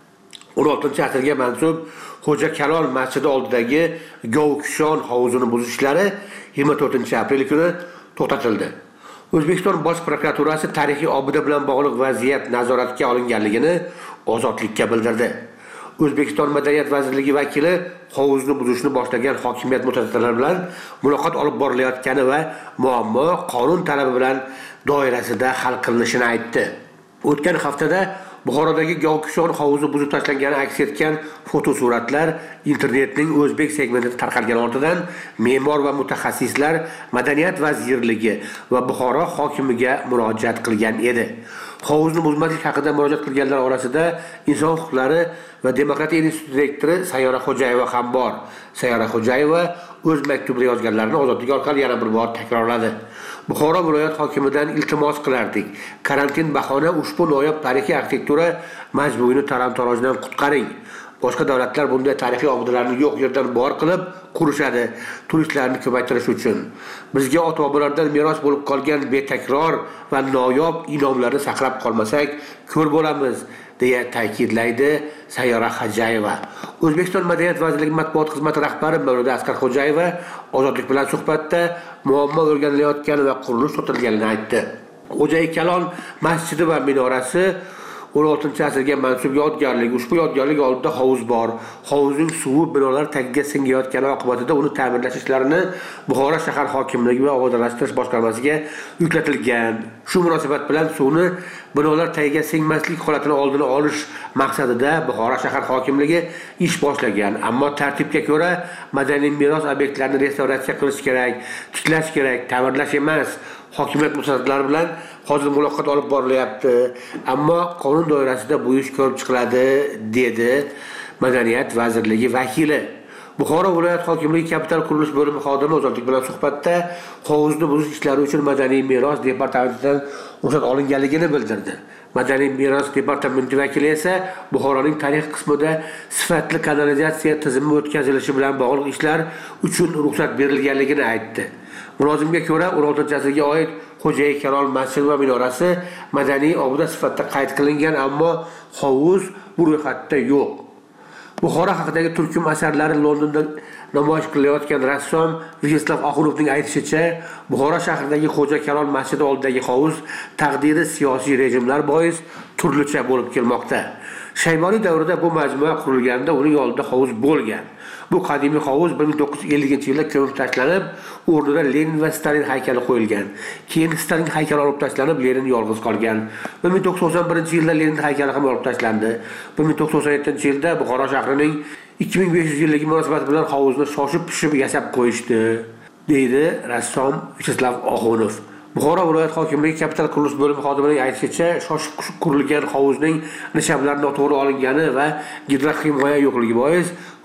o'n oltinchi asrga mansub Xo'ja Kalol masjidi oldidagi Govkishon hovuzini buzish ishlari yigirma to'rtinchi aprel kuni to'xtatildi. O'zbekiston Bosh prokuraturasi tarixiy obida bilan bog'liq vaziyat nazoratga olinganligini Ozodlikka bildirdi. O'zbekiston Madaniyat vazirligi vakili hovuzni buzishni boshlagan hokimiyat mutasaddilari bilan muloqot olib borilayotgani va muammo qonun talabi bilan doirasida hal qilinishini aytdi. O'tgan haftada Buxorodagi Govkishon hovuzi buzib tashlangani aks etgan fotosuratlar internetning o'zbek segmentida tarqalgan ortidan me'mor va mutaxassislar Madaniyat vazirligi va Buxoro hokimiga murojaat qilgan edi. Hovuzni buzmaslik haqida murojaat qilganlar orasida Inson huquqlari va demokratiya instituti direktori Sayyora Xo'jayeva ham bor. Sayyora Xo'jayeva o'z maktubida yozganlarini Ozodlik orqali yana bir bor takrorladi. Buxoro viloyat hokimidan iltimos qilardik. Karantin bahona ushbu noyob tarixiy arxitektura majmuini talon-torojdan qutqaring. Boshqa davlatlar bunday tarixiy obidalarni yo'q yerdan bor qilib qurishadi, turistlarni ko'paytirish uchun. Bizga ota-bobolardan meros bo'lib qolgan betakror va noyob inomlarni saqlab qolmasak, ko'r bo'lamiz, deya ta'kidlaydi Sayyora Xo'jayeva. O'zbekiston Madaniyat vazirligi matbuot xizmati rahbari Mavluda Asqar Xo'jayeva Ozodlik bilan suhbatda muammo o'rganilayotgani va qurilish to'xtatilganini aytdi. Xo'ja Kalon masjidi va minorasi o'n oltinchi asrga mansub yodgorlik. Ushbu yodgorlik oldida hovuz bor. Hovuzning suvi binolar tagiga singayotgani oqibatida uni ta'mirlash ishlarini Buxoro shahar hokimligi va obodonlashtirish boshqarmasiga yuklatilgan. Shu munosabat bilan suvni binolar tagiga singmaslik holatini oldini olish maqsadida Buxoro shahar hokimligi ish boshlagan. Ammo tartibga ko'ra madaniy meros obyektlarini restavratsiya qilish kerak, tiklash kerak, ta'mirlash emas. Hokimiyat mutasaddilari bilan hozir muloqot olib borilyapti, ammo qonun doirasida bu ish ko'rib chiqiladi, dedi Madaniyat vazirligi vakili. Buxoro viloyat hokimligi kapital qurilish bo'limi xodimi Ozodlik bilan suhbatda hovuzni buzish ishlari uchun madaniy meros departamentidan ruxsat olinganligini bildirdi. Madaniy meros departamenti vakili esa Buxoroning tarix qismida sifatli kanalizatsiya tizimi o'tkazilishi bilan bog'liq ishlar uchun ruxsat berilganligini aytdi. Mulozimga ko'ra o'n oltinchi asrga oid Xo'ja Kalol masjidi va minorasi madaniy obida sifatida qayd qilingan, ammo hovuz bu ro'yxatda yo'q. Buxoro haqidagi turkum asarlari Londonda namoyish qilayotgan rassom Vyacheslav Oxunovning aytishicha, Buxoro shahridagi Xo'ja Kalol masjidi oldidagi hovuz taqdiri siyosiy rejimlar bois turlicha bo'lib kelmoqda. Shayboniy davrida bu majmua qurilganida uning oldida hovuz bo'lgan. Bu qadimiy hovuz bir ming to'qqiz yuz ellinchi yilda ko'mib tashlanib, o'rnida Lenin va Stalin haykali qo'yilgan. Keyin Stalin haykali olib tashlanib, Lenin yolg'iz qolgan. bir ming to'qqiz yuz to'qson birinchi yilda Lenin haykali ham olib tashlandi. bir ming to'qqiz yuz to'qson yettinchi yilda Buxoro shahrining ikki ming besh yuz yilligi munosabati bilan hovuzni shoshib-pishib yasab qo'yishdi, deydi rassom Vyacheslav Oxunov. Buxoro viloyat hokimligi kapital qurilish bo'limi xodimining aytishicha, shoshib qurilgan hovuzning nishablari noto'g'ri olingani va gidrohimoya yo'qligi bois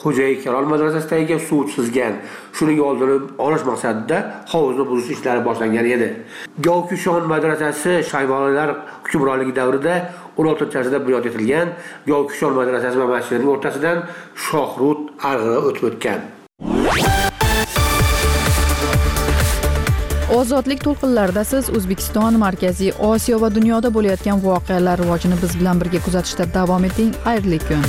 Xo'jayi Kalol madrasasidagi suv sizgan. Shuning oldini olish maqsadida hovuzni buzish ishlari boshlangan edi. Govkushon madrasasi Shayboniylar hukmronligi davrida o'n oltinchi asrda bunyod etilgan. Govkushon madrasasi va masjidining o'rtasidan Shohrut arg'i o'tib o'tgan. Ozodlik to'lqinlarida siz O'zbekiston, Markaziy Osiyo va dunyoda bo'layotgan voqealar rivojini biz bilan birga kuzatishda davom eting. Xayrli kun.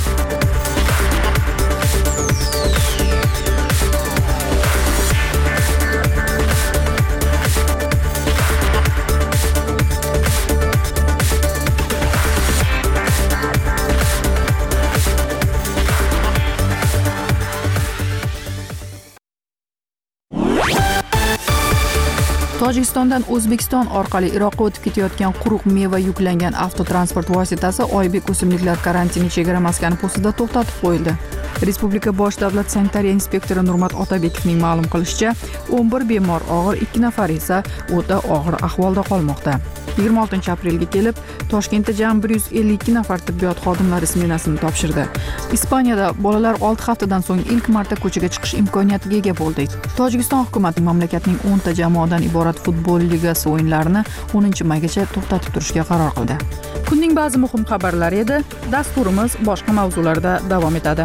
Tojikistondan O'zbekiston orqali Iroqqa o'tib ketayotgan quruq meva yuklangan avtotransport vositasi Oybek o'simliklar karantini chegara maskani postida to'xtatib qo'yildi. Respublika bosh davlat sanitariya inspektori Nurmat Otabekovning ma'lum qilishicha, o'n bir bemor og'ir, ikki nafar esa o'ta og'ir ahvolda qolmoqda. yigirma oltinchi aprelga kelib, Toshkentda jami bir yuz ellik ikki nafar tibbiyot xodimlari smenasini topshirdi. Ispaniyada bolalar olti haftadan so'ng ilk marta ko'chaga chiqish imkoniyatiga ega bo'ldi. Tojikiston hukumati mamlakatning o'nta jamoadan iborat futbol ligasi o'yinlarini o'ninchi maygacha to'xtatib turishga qaror qildi. Kunning ba'zi muhim xabarlari edi. Dasturimiz boshqa mavzularda davom etadi.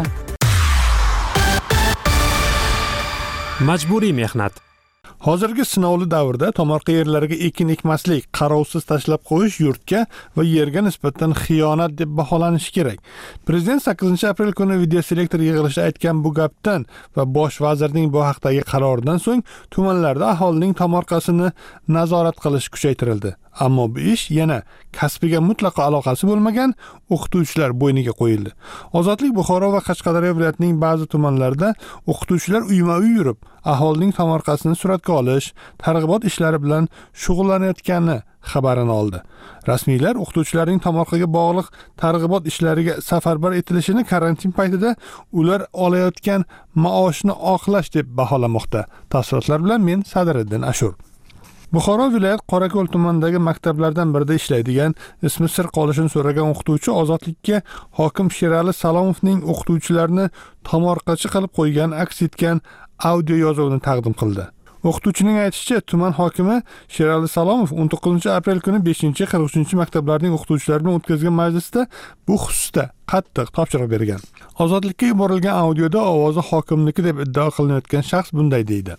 Majburiy mehnat. Hozirgi sinovli davrda tomorqa yerlariga ekin ekmaslik, qarovsiz tashlab qo'yish yurtga va yerga nisbatan xiyonat deb baholanishi kerak. Prezident sakkizinchi aprel kuni videoselektor yig'ilishida aytgan bu gapdan va bosh vazirning bu haqdagi qaroridan so'ng tumanlarda aholining tomorqasini nazorat qilish kuchaytirildi. Ammo bu ish yana kasbiga mutlaqo aloqasi bo'lmagan o'qituvchilar bo'yniga qo'yildi. Ozodlik Buxoro va Qashqadaryo viloyatining ba'zi tumanlarida o'qituvchilar uyma-uy yurib, aholining tomorqasini suratga olish, targ'ibot ishlari bilan shug'ullanayotgani xabarini oldi. Rasmiylar o'qituvchilarning tomorqaga bog'liq targ'ibot ishlariga safarbar etilishini karantin paytida ular olayotgan maoshni oqlash deb baholamoqda. Tafsilotlar bilan men Sadiriddin Ashur. Buxoro viloyat Qorako'l tumanidagi maktablardan birida ishlaydigan, ismi sir qolishini so'ragan o'qituvchi Ozodlikka hokim Sherali Salomovning o'qituvchilarni tomorqachi qilib qo'ygan aks etgan audio yozuvini taqdim qildi. O'qituvchining aytishicha, tuman hokimi Sherali Salomov o'n to'qqizinchi aprel kuni beshinchi qirq uchinchi maktablarning o'qituvchilari bilan o'tkazgan majlisda bu xususda qattiq topshiriq bergan. Ozodlikka yuborilgan audioda ovozi hokimniki deb iddao qilinayotgan shaxs bunday deydi.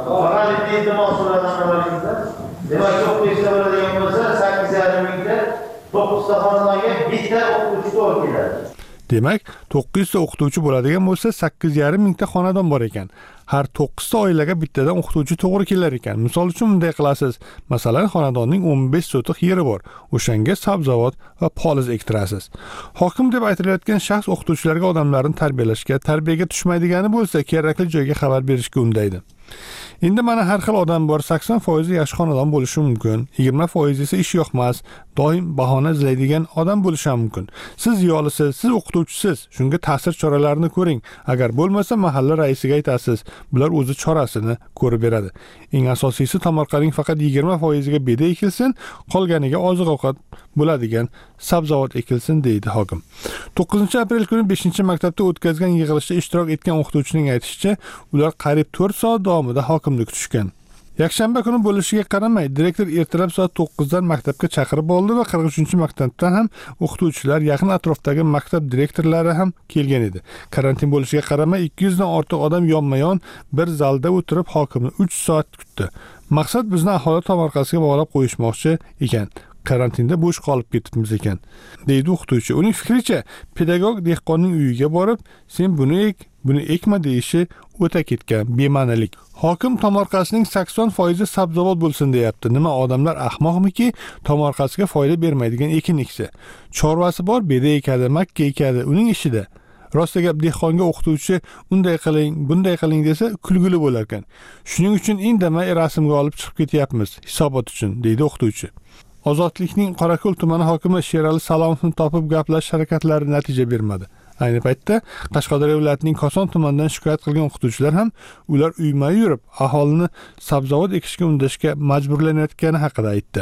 Demak, to'qqizta bo'ladigan bo'lsa, sakkiz yarim mingta to'qqizta xonaga bitta o'qituvchi to'g'ri keladi. Demak, to'qqizta o'qituvchi bo'ladigan bo'lsa, sakkiz yarim mingta xonadon bor ekan. Har to'qqizta oilaga bittadan o'qituvchi to'g'ri kelar ekan. Misol uchun bunday qilasiz. Masalan, xonadonning o'n besh sotix yeri bor. O'shanga sabzavot va poliz ektirasiz. Hokim deb aytilayotgan shaxs o'qituvchilarga odamlarni tarbiyalashga, tarbiyaga tushmaydigani bo'lsa, kerakli joyga xabar berishga undaydi. Endi mana har xil odam bor. sakson foiz yaxshi xonadon bo'lishi mumkin, yigirma foiz esa ish yoqmas, doim bahona izlaydigan odam bo'lishi mumkin. Siz yolisiz, siz o'qituvchisiz, shunga ta'sir choralarini ko'ring. Agar bo'lmasa mahalla raisiga aytasiz. Bular o'zi chorasini ko'rib beradi. Eng asosiysi tomorqaning faqat yigirma foiz ga beda ekilsin, qolganiga oziq-ovqat bo'ladigan sabzavot ekilsin, deydi hokim. to'qqizinchi aprel kuni beshinchi maktabda o'tkazgan yig'ilishda ishtirok etgan o'qituvchining aytishicha, ular qariyb to'rt soat davomida hokimni kutishgan. Yakshanba kuni bo'lishiga qaramay, direktor ertalab soat to'qqizdan maktabga chaqirib oldi va qirq uchinchi maktabdan ham o'qituvchilar, yaqin atrofdagi maktab direktorlari ham kelgan edi. Karantin bo'lishiga qaramay, ikki yuz dan ortiq odam yonma-yon bir zalda o'tirib hokimni uch soat kutdi. Maqsad bizni aholi tomorqasiga bog'lab qo'yishmoqchi ekan. Karantinda bo'sh qolib ketibmiz ekan, deydi o'qituvchi. Uning fikricha, pedagog dehqonning uyiga borib, sen buni ek, buni ekma deyishi o'ta ketgan bema'nilik. Hokim tomorqasining sakson foiz sabzavot bo'lsin deyapti. Nima, odamlar ahmoqmiki, tomorqasiga foyda bermaydigan ekin eksa? Chorvasi bor, beda ekadi, makka ekadi, uning ishida. Rosta gap, dehqonga o'qituvchi unday qiling, bunday qiling desa kulgili bo'lar ekan. Shuning uchun indamay rasmga olib chiqib ketyapmiz, hisobot uchun, deydi o'qituvchi. Ozodlikning Qorako'l tumani hokimi Sherali Salomovni topib gaplash harakatlari natija bermadi. Ayni paytda Qashqadaryo viloyatining Koson tumanidan shikoyat qilgan o'qituvchilar ham ular uyma-uy yurib, aholini sabzavot ekishga undashga majburlanayotgani haqida aytdi.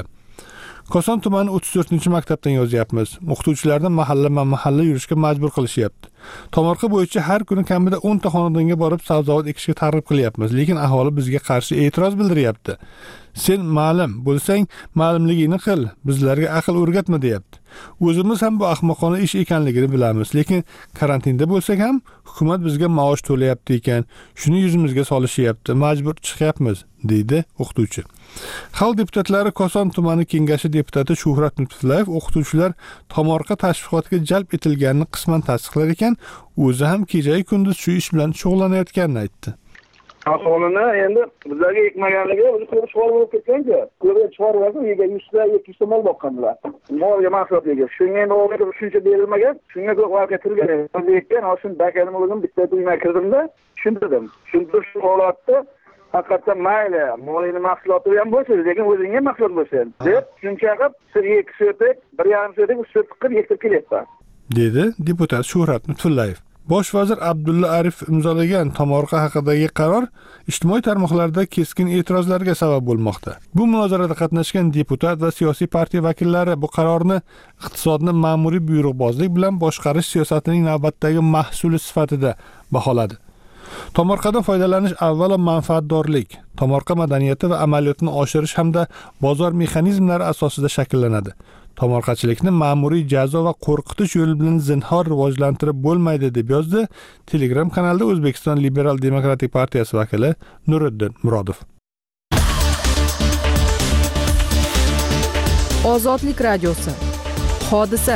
Koson tumani o'ttiz to'rtinchi maktabdan yozyapmiz. O'qituvchilarni mahalla-mahalla yurishga majbur qilishyapti. Tomorqa bo'yicha har kuni kamida o'n ta xonadonga borib sabzavot ekishga targ'ib qilyapmiz, lekin aholi bizga qarshi e'tiroz bildiryapti. Sen ma'lum bo'lsang, ma'lumligingni qil, bizlarga aql o'rgatma deyapti. O'zimiz ham bu ahmoqona ish ekanligini bilamiz, lekin karantinda bo'lsak ham hukumat bizga maosh to'layapti ekan, shuni yuzimizga solishyapti, majbur chiqyapmiz, deydi o'qituvchi. Xalq deputatlari Koson tumani kengashi deputati Shuhrat Lutfullayev o'qituvchilar tomorqa tashviqotga jalb etilganini qisman tasdiqlar ekan, o'zi ham kecha kunduz shu ish bilan shug'ullanayotganini aytdi. Aholini endi bizlarga ekmaganligi o'zi ko'rib chiqarib bo'lib ketgan-ku. Ko'rib chiqarib yerga yuz ta ikki ta mol boqqanlar. Molga mahsulotlarga. Shunga endi o'g'liga shuncha berilmagan, shunga ko'p vaqt kirgan. O'zi ekkan, hozir bakanim o'zim bitta uyma kirdimda, tushuntirdim. Tushuntirib shu holatda haqiqatdan mayli, molini mahsuloti ham bo'lsa, lekin o'zingga mahsulot bo'lsin deb shuncha qilib sizga ikki so'tik, bir yarim so'tik, uch so'tik qilib ekib kelyapti, dedi deputat Shuhrat Lutfullayev. Bosh vazir Abdulla Arif imzolagan tomorqa haqidagi qaror ijtimoiy tarmoqlarda keskin e'tirozlarga sabab bo'lmoqda. Bu munozarada qatnashgan deputat va siyosiy partiya vakillari bu qarorni iqtisodni ma'muriy buyruqbozlik bilan boshqarish siyosatining navbatdagi mahsuli sifatida baholadi. Tomorqadan foydalanish avvalo manfaatdorlik, tomorqa madaniyati va amaliyotini oshirish hamda bozor mexanizmlari asosida shakllanadi. Tomorqachilikni ma'muriy jazo va qo'rqitish yo'li bilan zinhor rivojlantirib bo'lmaydi, deb yozdi Telegram kanalida O'zbekiston Liberal Demokratik partiyasi vakili Nuriddin Murodov. Ozodlik radiosi. Hodisa.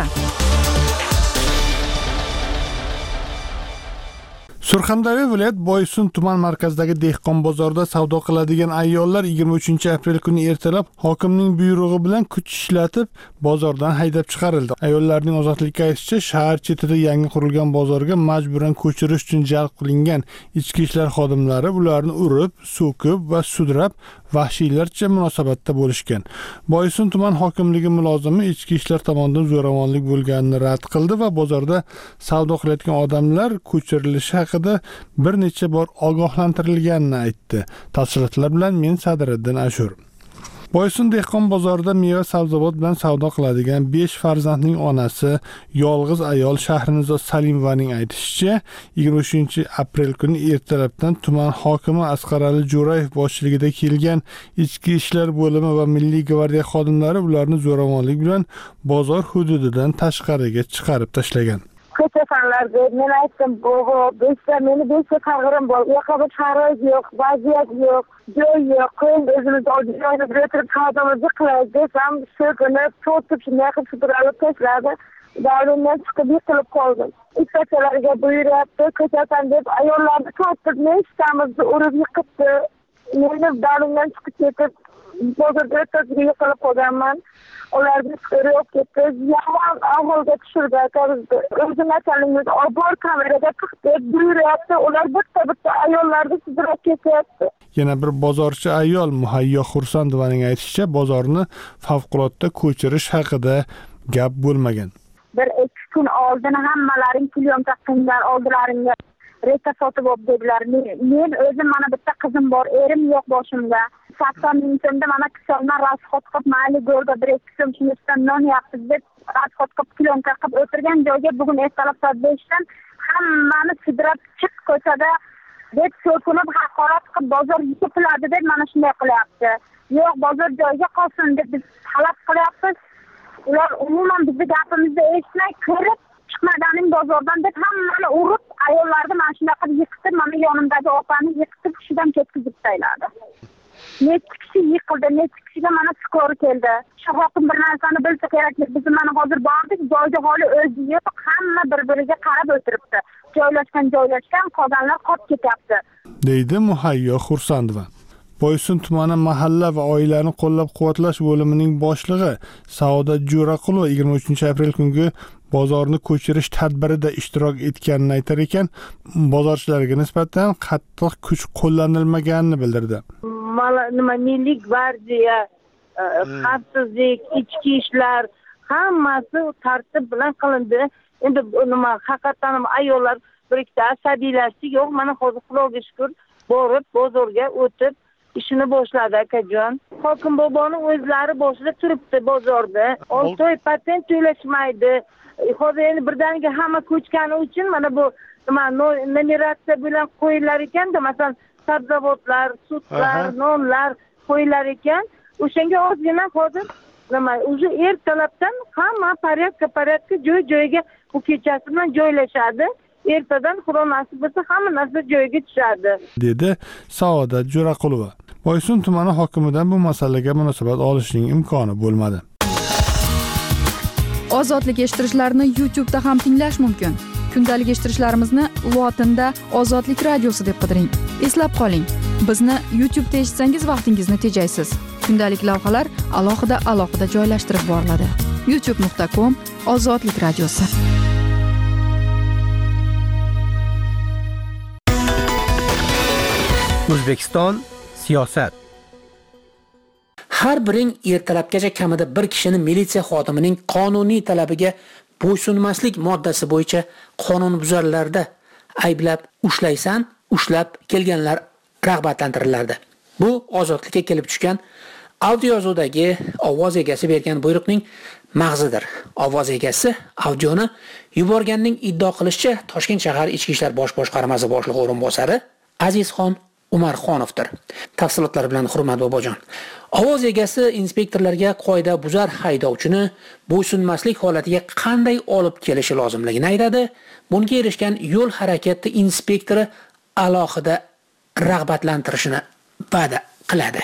Surxondaryo viloyat Boysun tuman markazidagi dehqon bozorida savdo qiladigan ayollar yigirma uchinchi aprel kuni ertalab hokimning buyrug'i bilan kuch ishlatib bozordan haydab chiqarildi. Ayollarning ozodlikka aytishicha, shahar chetida yangi qurilgan bozorga majburan ko'chirish uchun jalb qilingan ichki ishlar xodimlari ularni urib, so'kib va sudrab vahshiylarcha munosabatda bo'lishgan. Boysun tuman hokimligi mulozimi ichki ishlar tomonidan zo'ravonlik bo'lganini rad qildi va bozorda savdo qilayotgan odamlar ko'chirilishi haqida bir necha bor ogohlantirilganini aytdi. Tafsilotlar bilan men Sadiriddin Ashur. Boysun dehqon bozorida meva sabzavot bilan savdo qiladigan besh farzandning onasi yolg'iz ayol Shahrinizo Salimovaning aytishicha, yigirma uchinchi aprel kuni ertalabdan tuman hokimi Asqarali Jo'rayev boshchiligida kelgan ichki ishlar bo'limi va Milliy gvardiya xodimlari ularni zo'ravonlik bilan bozor hududidan tashqariga chiqarib tashlagan. Ko'chasanlar deb men aytdim, bobo, beshta meni beshta qarg'irim bor, u yoqqa bir sharoit yo'q, vaziyat yo'q, joy yo'q, qo'ying o'zimizni joyni biriktirib savdomizni qilaylik desam, so'kinib, to'tib shunday qilib sudralib tashladi. Davrimdan chiqib yiqilib qoldim. Ikkachalariga buyuryapti, ko'chasan deb ayollarni to'tib, nechtamizni urib yiqibdi. Meni davrimdan chiqib ketib, bozorga o'tib yiqilib qolganman. Ularni ko'rib ketdi, yomon ahvolga tushirdi. O'zim aytganingiz, obor kameraga chiq deb buyuryapti. Ular bitta-bitta ayollarni sudrab ketyapti. Yana bir bozorchi ayol Muhayyo Xursandovaning aytishicha, bozorni favqulodda ko'chirish haqida gap bo'lmagan. Bir ikki kun oldin hammalaring plyonka qilgan oldilaringga reyta sotib olib dedilar. Men o'zim mana bitta qizim bor, erim yo'q boshimda. sakson ming so'mda mana kisomdan rasxod qilib, mayli go'rda bir ikki so'm shunisidan non yapsiz deb rasxod qilib plyonka qilib o'tirgan joyga bugun ertalab soat beshdan hammani sudrab chiq ko'chada deb so'kinib haqorat qilib bozor yiqiladi deb mana shunday qilyapti. Yo'q, bozor joyiga qolsin deb biz talab qilyapmiz. Ular umuman bizning gapimizni eshitmay, kirib chiqmaganing bozordan deb hammani urib, ayollarni mana shunday qilib yiqitib, mana yonimdagi opani yiqitib hushidan ketkizib tashladi. Necha kishi yiqildi, necha kishiga mana skor keldi. Shu hokim bir narsani bilsa kerak, biz mana hozir bordik, joyda holi o'zi yo'q, hamma bir-biriga qarab o'tiribdi. Joylashgan joylashgan, qolganlar qolib ketyapti, deydi Muhayyo Xursandova. Boysun tumani mahalla va oilani qo'llab-quvvatlash bo'limining boshlig'i Saodat Jo'raqulova yigirma uchinchi aprel kungi bozorni ko'chirish tadbirida ishtirok etganini aytar ekan, bozorchilarga nisbatan qattiq kuch qo'llanilmaganini bildirdi. Nima Milliy gvardiya, xavfsizlik, ichki ishlar hammasi tartib bilan qilindi. Endi nima haqiqatan ham ayollar bir ikkita asabiylashdi, yo'q, mana hozir Xudoga shukr borib bozorga o'tib ishini boshladi akajon. Hokim boboning o'zlari boshida turibdi bozorda. olti oy patent to'lashmaydi. Hozir endi birdaniga hamma ko'chgani uchun mana bu nima numeratsiya bilan qo'yilar ekanda, masalan, sabzavotlar, sutlar, nonlar qo'yilar ekan. O'shanga ozgina hozir nima, o'zi ertalabdan hamma porядка-porядка joy-joyiga bu kechasi bilan joylashadi. Ertadan Xudo nasib etsa hamma narsa joyiga tushadi, dedi Saodat Jo'raqulova. Boysun tumani hokimidan bu masalaga munosabat olishning imkoni bo'lmadi. Ozodlik eshittirishlarni YouTube da ham tinglash mumkin. Kundalik eshittirishlarimizni lotinda Ozodlik radiosi deb qidiring. Eslab qoling, bizni YouTube da eshitsangiz vaqtingizni tejaysiz. Kundalik lavhalar alohida-alohida joylashtirib boriladi. youtube nuqta com Ozodlik radiosi. O'zbekiston siyosat. Har biring ertalabgacha kamida bir kishini militsiya xodimining qonuniy talabiga bo'ysunmaslik moddasi bo'yicha qonunbuzarlarda ayblab ushlaysan, ushlab kelganlar rag'batlantirilardi. Bu ozodlikka kelib tushgan audio yozuvdagi ovoz egasi bergan buyruqning mag'zidir. Ovoz egasi audioni yuborganning iddio qilishicha Toshkent shahar Ichki ishlar bosh boshqarmasi boshlig'i o'rinbosari Azizxon Umarxonovdir. Tafsilotlar bilan Hurmat Bobojon. Ovoz egasi inspektorlarga qoida buzar haydovchini bo'ysunmaslik holatiga qanday olib kelishi lozimligini aytadi. Bunga erishgan yo'l harakati inspektori alohida rag'batlantirishini va'da qiladi.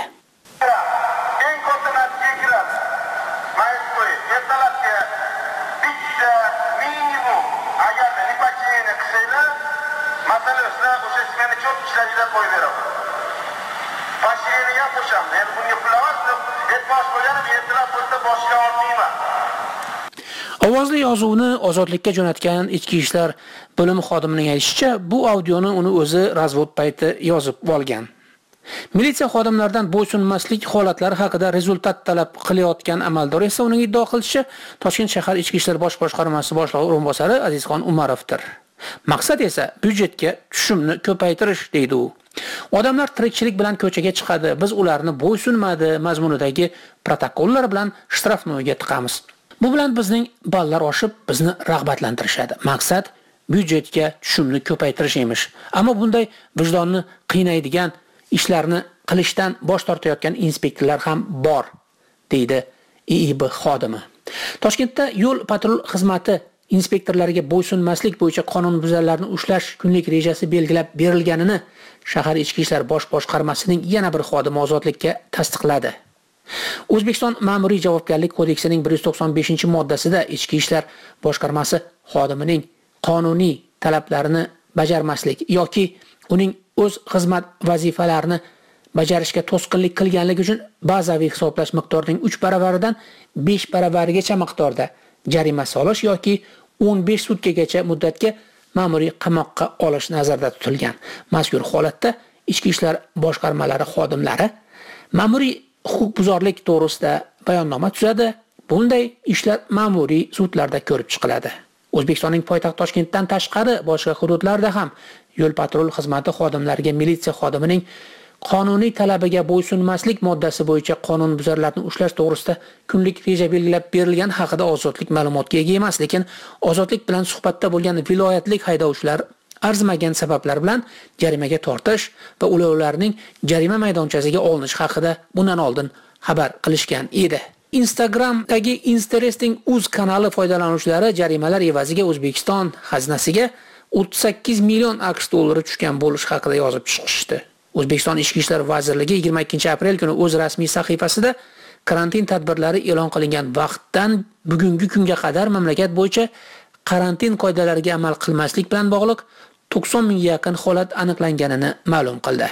Ovozli yozuvni ozodlikka jo'natgan ichki ishlar bo'limi xodimining aytishicha, bu audioni uni o'zi razvod payti yozib olgan. Militsiya xodimlaridan bo'ysunmaslik holatlari haqida rezultat talab qilayotgan amaldor esa uning iddio qilishicha Toshkent shahar Ichki ishlar bosh boshqarmasi boshlig'i o'rinbosari Azizxon Umarovdir. Maqsad esa byudjetga tushumni ko'paytirish deydi u. Odamlar tirikchilik bilan ko'chaga chiqadi, biz ularni bo'ysunmadi mazmunidagi protokollar bilan shtrafnoyga tiqamiz. Bu bilan bizning ballar oshib, bizni rag'batlantirishadi. Maqsad byudjetga tushumni ko'paytirish emish. Ammo bunday vijdonni qiynaydigan ishlarni qilishdan bosh tortayotgan inspektorlar ham bor, deydi I I B xodimi. Toshkentda yo'l patrul xizmati inspektorlariga bo'ysunmaslik bo'yicha qonunbuzarlarni ushlash kunlik rejasi belgilab berilganini shahar Ichki ishlar bosh boshqarmasining yana bir xodimi ozodlikka tasdiqladi. O'zbekiston Ma'muriy javobgarlik kodeksining bir yuz to'qson beshinchi moddasida Ichki ishlar boshqarmasi xodimining qonuniy talablarini bajarmaslik yoki uning o'z xizmat vazifalarini bajarishga to'sqinlik qilganligi uchun bazaviy hisoblash miqdorining uch baravaridan besh baravarigacha miqdorda jarima solish yoki o'n besh sutkagacha muddatga ma'muriy qamoqqa olish nazarda tutilgan. Mazkur holatda ichki ishlar boshqarmalari xodimlari ma'muriy huquqbuzarlik to'g'risida bayonnoma tuzadi. Bunday ishlar ma'muriy sudlarda ko'rib chiqiladi. O'zbekistonning poytaxt Toshkentdan tashqari boshqa hududlarda ham yo'l patrul xizmati xodimlariga militsiya xodimining qonuniy talabiga bo'ysunmaslik moddasi bo'yicha qonunbuzarlarni ushlash to'g'risida kunlik reja belgilab berilgan haqida ozodlik ma'lumotga ega emas, lekin ozodlik bilan suhbatda bo'lgan viloyatlik haydovchilar arzimagan sabablar bilan jarimaga tortish va ularning jarima maydonchasiga olinish haqida bundan oldin xabar qilishgan edi. Instagramdagi Interesting Uz kanali foydalanuvchilari jarimalar evaziga O'zbekiston xazinasiga o'ttiz sakkiz million AQSh dollari tushgan bo'lish haqida yozib chiqishdi. O'zbekiston Ichki ishlar vazirligi yigirma ikkinchi aprel kuni o'z rasmiy sahifasida karantin tadbirlari e'lon qilingan vaqtdan bugungi kunga qadar mamlakat bo'yicha karantin qoidalariga amal qilmaslik bilan bog'liq to'qson mingga yaqin holat aniqlanganini ma'lum qildi.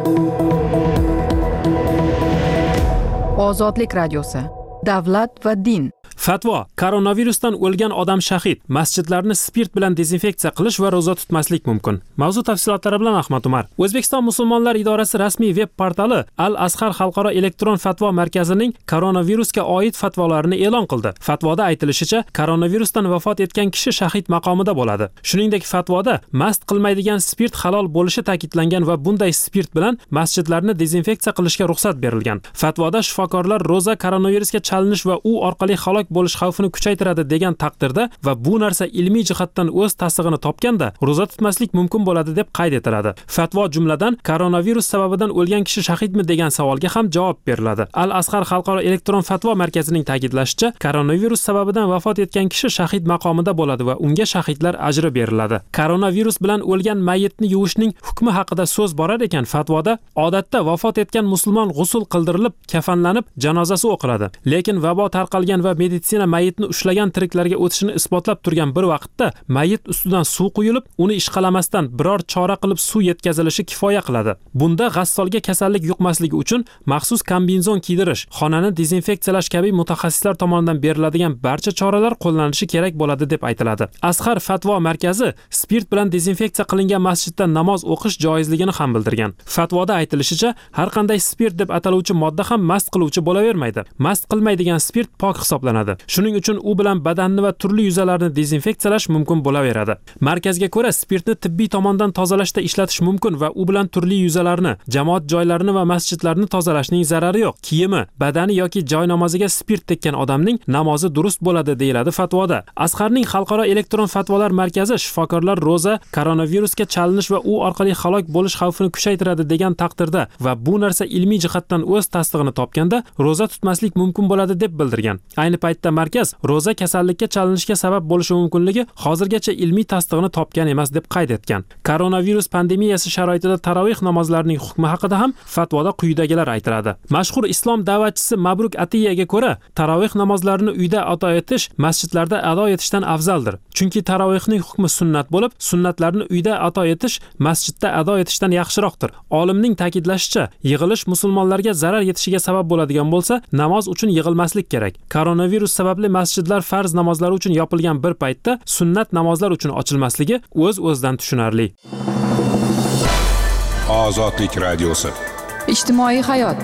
Ozodlik radiosi. Davlat va din. Fatvo: koronavirusdan o'lgan odam shahid. Masjidlarni spirt bilan dezinfeksiya qilish va roza tutmaslik mumkin. Mavzu tafsilotlari bilan Ahmad Umar. O'zbekiston musulmonlar idorasi rasmiy veb portali Al-Azhar xalqaro elektron fatvo markazining koronavirusga oid fatvolarini e'lon qildi. Fatvoda aytilishicha, koronavirusdan vafot etgan kishi shahid maqomida bo'ladi. Shuningdek, fatvoda mast qilmaydigan spirt halol bo'lishi ta'kidlangan va bunday spirt bilan masjidlarni dezinfeksiya qilishga ruxsat berilgan. Fatvoda shifokorlar roza koronavirusga chalinish va u orqali halok bo'lish xavfini kuchaytiradi degan taqdirda va bu narsa ilmiy jihatdan o'z tasdig'ini topganda roza tutmaslik mumkin bo'ladi deb qayd etiladi. Fatvo jumladan koronavirus sababidan o'lgan kishi shahidmi degan savolga ham javob beriladi. Al-Azhar xalqaro elektron fatvo markazining ta'kidlashicha, koronavirus sababidan vafot etgan kishi shahid maqomida bo'ladi va unga shahidlar ajri beriladi. Koronavirus bilan o'lgan mayitni yuvishning hukmi haqida so'z borar ekan, fatvoda odatda vafot etgan musulmon g'usl qildirilib, kafanlanib, janozasi o'qiladi. Lekin vabo tarqalgan va meditsina mayitni ushlagan tiriklarga o'tishini isbotlab turgan bir vaqtda mayit ustidan suv quyilib, uni ishqalamasdan biror chora qilib suv yetkazilishi kifoya qiladi. Bunda g'assolga kasallik yuqmasligi uchun maxsus kombinezon kiydirish, xonani dezinfeksiyalash kabi mutaxassislar tomonidan beriladigan barcha choralar qo'llanilishi kerak bo'ladi deb aytiladi. Azhar fatvo markazi spirt bilan dezinfeksiya qilingan masjidda namoz o'qish joizligini ham bildirgan. Fatvoda aytilishicha, har qanday spirt deb ataluvchi modda ham mast qiluvchi bo'lavermaydi. Mast qilmaydigan spirt pok hisoblanadi. Shuning uchun u bilan badanni va turli yuzalarni dezinfeksiyalash mumkin bo'laveradi. Markazga ko'ra, spirtni tibbiy tomondan tozalashda ishlatish mumkin va u bilan turli yuzalarni, jamoat joylarini va masjidlarni tozalashning zarari yo'q. Kiyimi, badani yoki joy namoziga spirt tekkan odamning namozi durust bo'ladi deyiladi fatvoda. Azharning xalqaro elektron fatvolar markazi shifokorlar roza koronavirusga chalinish va u orqali halok bo'lish xavfini kuchaytiradi degan taqdirda va bu narsa ilmiy jihatdan o'z tasdig'ini topganda roza tutmaslik mumkin bo'ladi deb bildirgan. Ayni paytda markaz roza kasallikka chalinishga sabab bo'lishi mumkinligi hozirgacha ilmiy tasdig'ini topgan emas deb qayd etgan. Koronavirus pandemiyasi sharoitida tarovih namozlarining hukmi haqida ham fatvoda quyidagilar aytiladi. Mashhur islom da'vatchisi Mabruk Atiyaga ko'ra, tarovih namozlarini uyda ado etish masjidlarda ado etishdan afzaldir. Chunki tarovihning hukmi sunnat bo'lib, sunnatlarni uyda ado etish masjidda ado etishdan yaxshiroqdir. Olimning ta'kidlashicha, yig'ilish musulmonlarga zarar yetishiga sabab bo'ladigan bo'lsa, namoz uchun yig'ilmaslik kerak. Koronavirus sababli masjidlar farz namozlari uchun yopilgan bir paytda sunnat namozlar uchun ochilmasligi o'z-o'zidan tushunarli. Ozodlik radiosi. Ijtimoiy hayot.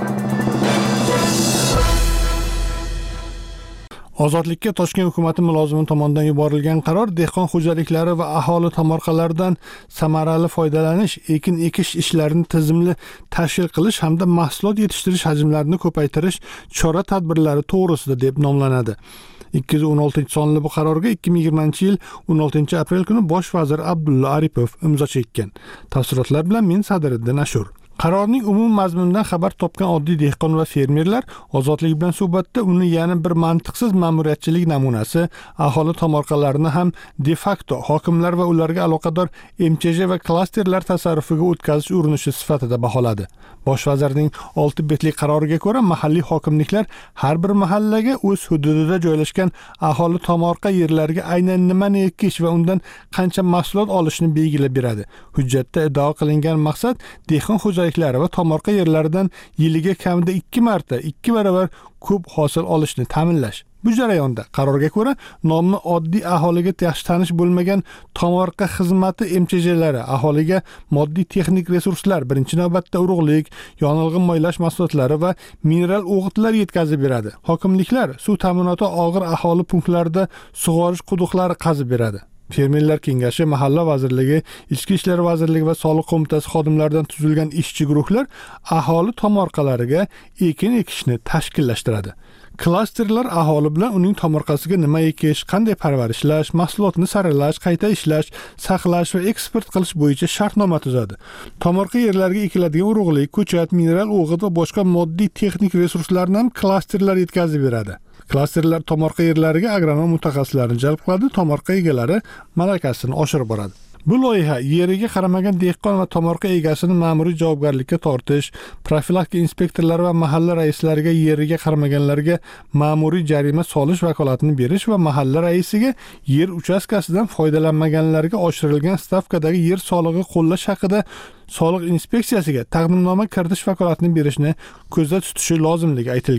Ozodlikka Toshkent hukumati mulozimi tomonidan yuborilgan qaror dehqon xo'jaliklari va aholi tomorqalaridan samarali foydalanish, ekin ekish ishlarini tizimli tashkil qilish hamda mahsulot yetishtirish hajmlarini ko'paytirish chora-tadbirlari to'g'risida deb nomlanadi. ikki yuz o'n oltinchi sonli bu qarorga ikki ming yigirmanchi yil o'n oltinchi aprel kuni bosh vazir Abdulla Aripov imzo chekkan. Tafsilotlar bilan men Sadiriddin Ashur. Qarorning umum mazmunidan xabar topgan oddiy dehqon va fermerlar Ozodlik bilan suhbatda uni yana bir mantiqsiz ma'muriyatchilik namunasi, aholi tomorqalarini ham de facto hokimlar va ularga aloqador M Ch J va klasterlar tasarrufiga o'tkazish urinishi sifatida baholadi. Bosh vazirning olti betli qaroriga ko'ra, mahalliy hokimliklar har bir mahallaga o'z hududida joylashgan aholi tomorqa yerlariga aynan nimani ekish va undan qancha mahsulot olishni belgilab beradi. Hujjatda iddao qilingan maqsad dehqon xo'jaliklari va tomorqa yerlaridan yiliga kamida ikki marta, ikki barobar ko'p hosil olishni ta'minlash. Bu jarayonda qarorga ko'ra, nomni oddiy aholiga yaxshi tanish bo'lmagan tomorqa xizmati M Ch Jlari aholiga moddiy texnik resurslar, birinchi navbatda urug'lik, yonilg'i moylash mahsulotlari va mineral o'g'itlar yetkazib beradi. Hokimliklar suv ta'minoti og'ir aholi punktlarida sug'orish quduqlari qazib beradi. Fermerlar kengashi, mahalla vazirligi, ichki ishlar vazirligi va soliq qo'mitasi xodimlaridan tuzilgan ishchi guruhlar aholi tomorqalariga ekin ekishni tashkillashtiradi. Klasterlar aholi bilan uning tomorqasiga nima ekish, qanday parvarishlash, mahsulotni saralash, qayta ishlash, saqlash va eksport qilish bo'yicha shartnoma tuzadi. Tomorqa yerlariga ekiladigan urug'lik, ko'chat, mineral o'g'it va boshqa moddiy texnik resurslarni ham klasterlar yetkazib beradi. Klasterlar tomorqa yerlariga agronom mutaxassislarni jalb qiladi, tomorqa egalari malakasini oshirib boradi. Bu loyiha yeriga qaramagan dehqon va tomorqa egasini ma'muriy javobgarlikka tortish, profilaktika inspektorlari va mahalla raislariga yeriga qaramaganlarga ma'muriy jarima solish vakolatini berish va mahalla raisiga yer uchastkasidan foydalanmaganlarga oshirilgan stavkadagi yer solig'i qo'llash haqida soliq inspeksiyasiga taqdimnoma kiritish vakolatini berishni ko'zda tutishi lozimligi aytilgan.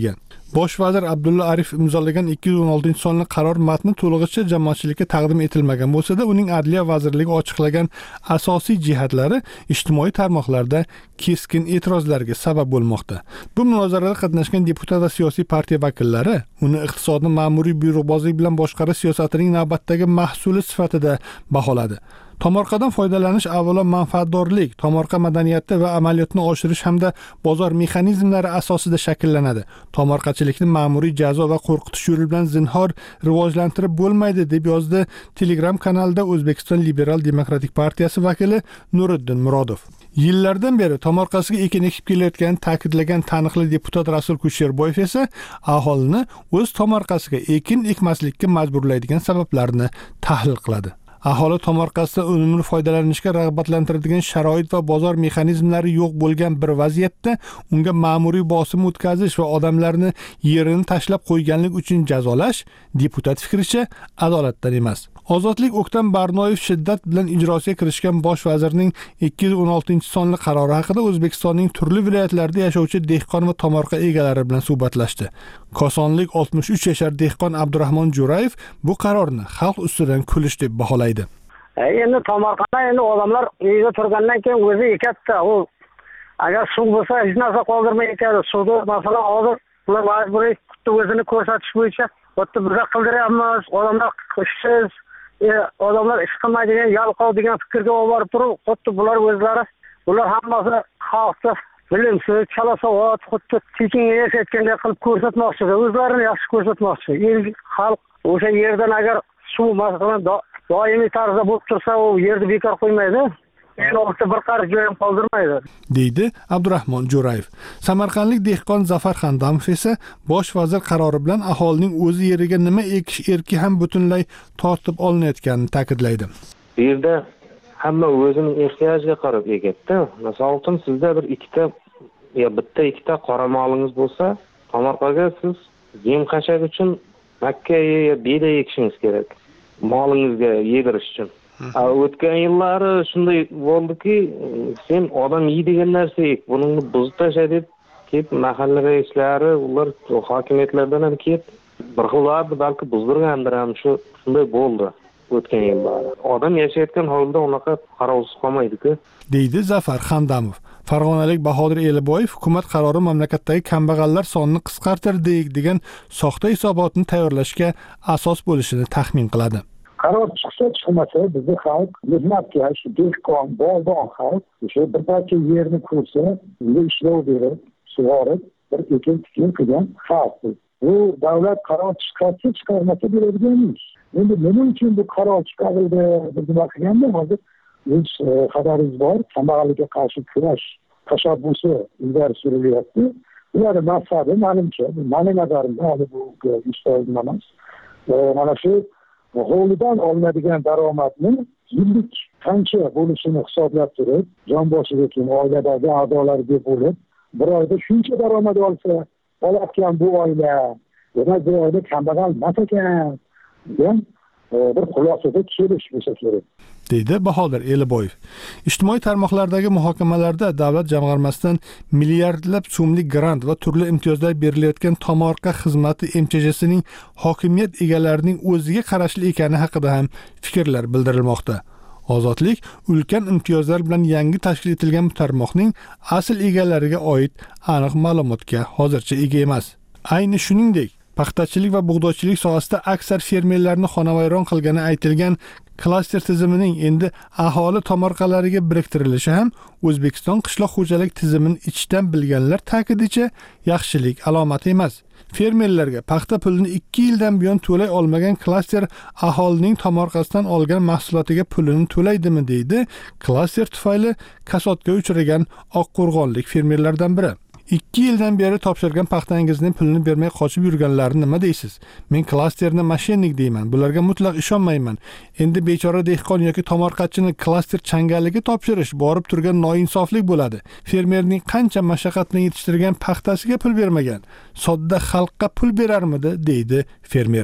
Bosh vazir Abdulla Arif imzolagan ikki yuz o'n oltinchi sonli qaror matni to'lig'icha jamoatchilikka taqdim etilmagan bo'lsa-da, uning Adliya vazirligi ochiqlagan asosiy jihatlari ijtimoiy tarmoqlarda keskin e'tirozlarga sabab bo'lmoqda. Bu munozarada qatnashgan deputat va siyosiy partiya vakillari uni iqtisodni ma'muriy buyruqbozlik bilan boshqarish siyosatining navbatdagi mahsuli sifatida baholadi. Tomorqadan foydalanish avvalo manfaatdorlik, tomorqa madaniyati va amaliyotni oshirish hamda bozor mexanizmlari asosida shakllanadi. Tomorqachilikni ma'muriy jazo va qo'rqitish yo'li bilan zinhor rivojlantirib bo'lmaydi, deb yozdi Telegram kanalida O'zbekiston Liberal Demokratik partiyasi vakili Nuriddin Murodov. Yillardan beri tomorqasiga ekin ekib kelayotganini ta'kidlagan taniqli deputat Rasul Kusherboyev esa aholini o'z tomorqasiga ekin ekmaslikka majburlaydigan sabablarni tahlil qiladi. Aholi tomorqasidan unumli foydalanishga rag'batlantiradigan sharoit va bozor mexanizmlari yo'q bo'lgan bir vaziyatda unga ma'muriy bosim o'tkazish va odamlarni yerini tashlab qo'yganlik uchun jazolash deputat fikricha adolatdan emas. Ozodlik O'ktam Barnoyev shiddat bilan ijrosiga kirishgan bosh vazirning ikki yuz o'n oltinchi sonli qarori haqida O'zbekistonning turli viloyatlarida yashovchi dehqon va tomorqa egalari bilan suhbatlashdi. Kosonlik oltmish uch yashar dehqon Abdurahmon Jo'rayev bu qarorni xalq ustidan kulish deb baholaydi. Endi tomorqalar endi odamlar uyda turgandan keyin o'zi ekatdi. U agar suv bo'lsa hech narsa qoldirmay ekadi. Suvda masalan hozir ular majburiy o'zini ko'rsatish bo'yicha o'tda biza qildiryapmiz. Odamlar ishsiz, odamlar ish qilmaydigan, yalqov degan fikrga olib borib turib, xuddi bular o'zlari, ular hammasi xalqni bilimsiz, chalasavod, xuddi tekin yashayotgandek qilib ko'rsatmoqchi, o'zlarini yaxshi ko'rsatmoqchi. Endi xalq o'sha yerdan agar suv masalan doimiy tarzda bo'lib tursa, u yerni bekor qo'ymaydi. Endi ortda bir qarich joy ham qoldirmaydi, deydi Abdurahmon Jo'rayev. Samarqandlik dehqon Zafar Xandamov esa bosh vazir qarori bilan aholining o'zi yeriga nima ekish erki ham butunlay tortib olinayotganini ta'kidlaydi. Bu yerda hamma o'zining ehtiyojiga qarab ekadi. Masalan, sizda bir ikkita yo bitta ikkita qoramolingiz bo'lsa, tomorqaga siz yem qashaq uchun makka yo beda ekishingiz kerak. Molingizga yedirish uchun. O'tgan yillari shunday bo'ldiki, sen odam yeydigan narsa ek, buni buzib tasha deb kelib mahalla raislari, ular hokimiyatlardan ham kelib bir xillarni balki buzdirgandir ham, shu shunday bo'ldi o'tgan yillari. Odam yashayotgan holda unaqa qarovsiz qolmaydi-ku, deydi Zafar Xandamov. Farg'onalik Bahodir Eliboyev hukumat qarori mamlakatdagi kambag'allar sonini qisqartirdi degan soxta hisobotni tayyorlashga asos bo'lishini taxmin qiladi. Qaror chiqsa chiqmasa bizni xalq mehnatkash, dehqon, bog'bon xalq o'sha bir parcha yerni ko'rsa, unga ishlov berib, sug'orib, bir ekin tikin qilgan xalq. Bu davlat qaror chiqarsa chiqarmasa bo'ladigan ish. Endi nima uchun bu qaror chiqarildi deb nima qilganda hozir o'z xabaringiz bor, kambag'allikka qarshi kurash tashabbusi ilgari surilyapti. Ularning maqsadi menimcha, mening nazarimda hali bu istoyim emas. Mana shu hovlidan olinadigan daromadni yillik qancha bo'lishini hisoblab turib, jon boshiga kim oiladagi a'zolarga bo'lib, bir oyda shuncha daromad olsa, olayotgan bu oila, demak bu oila kambag'al emas ekan degan bir xulosaga kelish bo'lsa kerak, deydi Bahodir Eliboyev. Ijtimoiy tarmoqlardagi muhokamalarda davlat jamg'armasidan milliardlab so'mlik grant va turli imtiyozlar berilayotgan tomorqa xizmati M Ch Jsining hokimiyat egalarining o'ziga qarashli ekani haqida ham fikrlar bildirilmoqda. Ozodlik ulkan imtiyozlar bilan yangi tashkil etilgan bu tarmoqning asl egalariga oid aniq ma'lumotga hozircha ega emas. Ayni shuningdek, paxtachilik va bug'doychilik sohasida aksar fermerlarni xonavayron qilgani aytilgan klaster tizimining endi aholi tomorqalariga biriktirilishi ham O'zbekiston qishloq xo'jalik tizimini ichdan bilganlar ta'kidicha yaxshilik alomati emas. Fermerlarga paxta pulini ikki yildan buyon to'lay olmagan klaster aholining tomorqasidan olgan mahsulotiga pulini to'laydimi deydi klaster tufayli kasodga uchragan oqqo'rg'onlik fermerlardan biri. ikki yildan beri topshirgan paxtangizning pulini bermay qochib yurganlarni nima deysiz? Men klasterni mashinnik deyman. Bularga mutlaq ishonmayman. Endi bechora dehqon yoki tomorqachini klaster changaliga topshirish borib turgan noinsoflik bo'ladi. Fermerning qancha mashaqqat bilan yetishtirgan paxtasiga pul bermagan. Sodda xalqqa pul berarmidi, deydi fermer.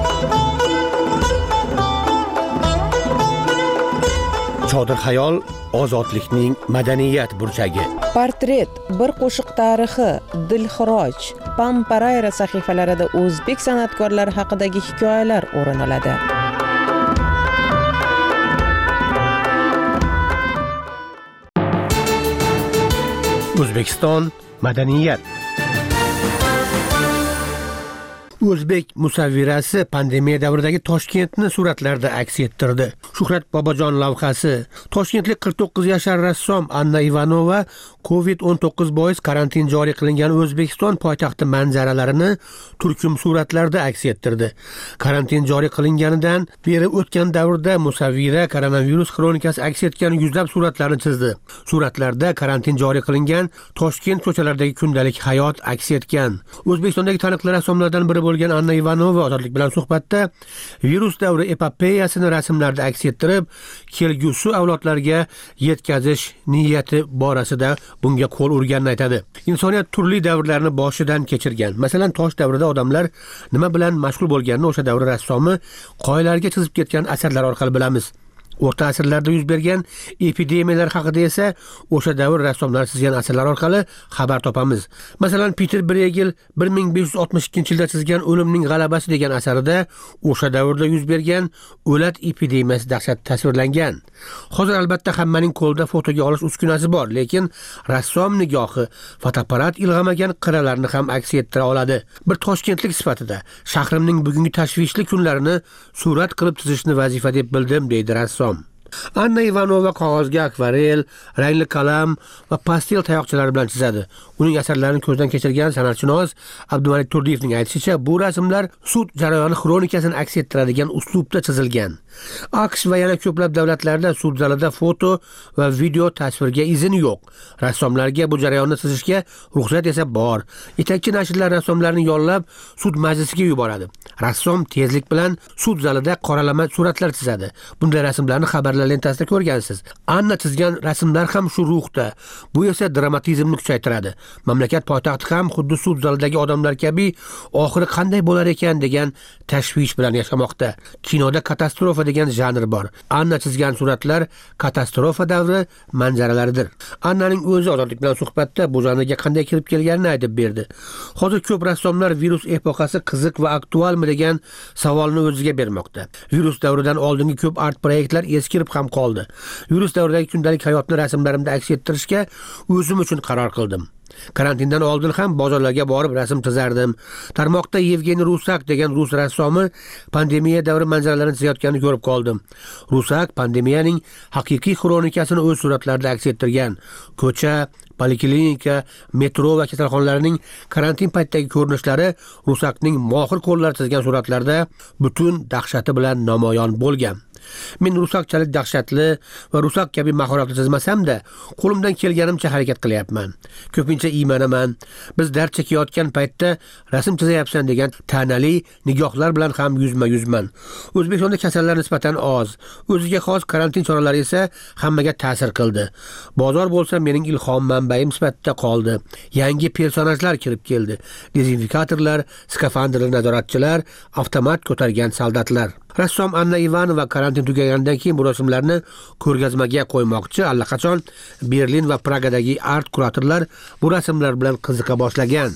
Chodir xayol ozodlikning madaniyat burchagi. Portret, bir qo'shiq tarixi, Dilxiroj, Pamparayra sahifalarida o'zbek san'atkorlari haqidagi hikoyalar o'rin oladi. O'zbekiston madaniyat. O'zbek musavvirasi pandemiya davridagi Toshkentni suratlarda aks ettirdi. Shuhrat Bobojon lavhasi. Toshkentlik qirq to'qqiz yashar rassom Anna Ivanova covid o'n to'qqiz bois karantin joriy qilingan O'zbekiston poytaxti manzaralarini turkum suratlarda aks ettirdi. Karantin joriy qilinganidan beri o'tgan davrda musavvira koronavirus kronikasi aks etgan yuzlab suratlarni chizdi. Suratlarda karantin joriy qilingan Toshkent ko'chalaridagi kundalik hayot aks etgan. O'zbekistondagi taniqli rassomlardan biri bo'lgan Anna Ivanova ozodlik bilan suhbatda virus davri epopeyasini rasmlarda aks ettirib, kelgusi avlodlarga yetkazish niyati borasida bunga qo'l urganini aytadi. Insoniyat turli davrlarni boshidan kechirgan. Masalan, tosh davrida odamlar nima bilan mashg'ul bo'lganini o'sha davr rassomi qoyalarga chizib ketgan asarlar orqali bilamiz. O'rta asrlarda yuz bergan epidemiyalar haqida esa o'sha davr rassomlari chizgan asarlar orqali xabar topamiz. Masalan, Peter Bruegel bir ming besh yuz oltmish ikkinchi yilda chizgan O'limning g'alabasi degan asarida o'sha davrda yuz bergan o'lat epidemiyasi dahshati tasvirlangan. Hozir albatta hammaning qo'lida fotoga olish uskunasi bor, lekin rassom nigohi fotoapparat ilg'amagan qiralarni ham aks ettira oladi. Bir toshkentlik sifatida shahrimning bugungi tashvishli kunlarini surat qilib chizishni vazifa deb bildim, deydi rassom. Anna Ivanova qog'ozga akvarel, rangli qalam va pastel tayoqchalari bilan chizadi. Uning asarlarini ko'zdan kechirgan san'atshunos Abdumalik Turdiyevning aytishicha, bu rasmlar sud jarayoni xronikasini aks ettiradigan uslubda chizilgan. AQSh va yana ko'plab davlatlarda sud zalida foto va video tasvirga izn yo'q. Rassomlarga bu jarayonni chizishga ruxsat esa bor. Yetakchi nashrlar rassomlarni yollab sud majlisiga yuboradi. Rassom tezlik bilan sud zalida qoralama suratlar chizadi. Bunday rasmlarni xabarlar lentasida ko'rgansiz. Anna chizgan rasmlar ham shu ruhda. Bu esa dramatizmni kuchaytiradi. Mamlakat poytaxti ham xuddi sud zalidagi odamlar kabi oxiri qanday bo'lar ekan degan tashvish bilan yashamoqda. Kinoda katastrofa degan janr bor. Anna chizgan suratlar katastrofa davri manzaralaridir. Annaning o'zi ozodlik bilan suhbatda bu janrga qanday kirib kelganini aytib berdi. Hozir ko'p rassomlar virus epoxasi qiziq va aktualmi degan savolni o'ziga bermoqda. Virus davridan oldingi ko'p art proyektlar eskirib ham qoldi. Virus davridagi kundalik hayotni rasmlarimda aks ettirishga o'zim uchun qaror qildim. Karantindan oldin ham bozorlarga borib rasm chizardim. Tarmoqda Yevgeniy Rusak degan rus rassomi pandemiya davri manzaralarini chizayotganini ko'rib qoldim. Rusak pandemiyaning haqiqiy xronikasini o'z suratlarida aks ettirgan. Ko'cha, poliklinika, metro va kasalxonalarning karantin paytidagi ko'rinishlari Rusakning mohir qo'llari chizgan suratlarda butun dahshati bilan namoyon bo'lgan. Men rusakchalik dahshatli va rusak kabi mahoratli chizmasam-da, qo'limdan kelganimcha harakat qilyapman. Ko'pincha iymanaman. Biz dard chekayotgan paytda rasm chizayapsan degan ta'nali nigohlar bilan ham yuzma-yuzman. O'zbekistonda kasallar nisbatan oz. O'ziga xos karantin choralari esa hammaga ta'sir qildi. Bozor bo'lsa mening ilhom manbaim sifatida qoldi. Yangi personajlar kirib keldi. Dezinfekatorlar, skafandrli nazoratchilar, avtomat ko'targan soldatlar. Rassom Anna Ivanova karantin tugaganidan keyin bu rasmlarni ko'rgazmaga qo'ymoqchi. Allaqachon Berlin va Pragadagi art kuratorlar bu rasmlar bilan qiziqa boshlagan.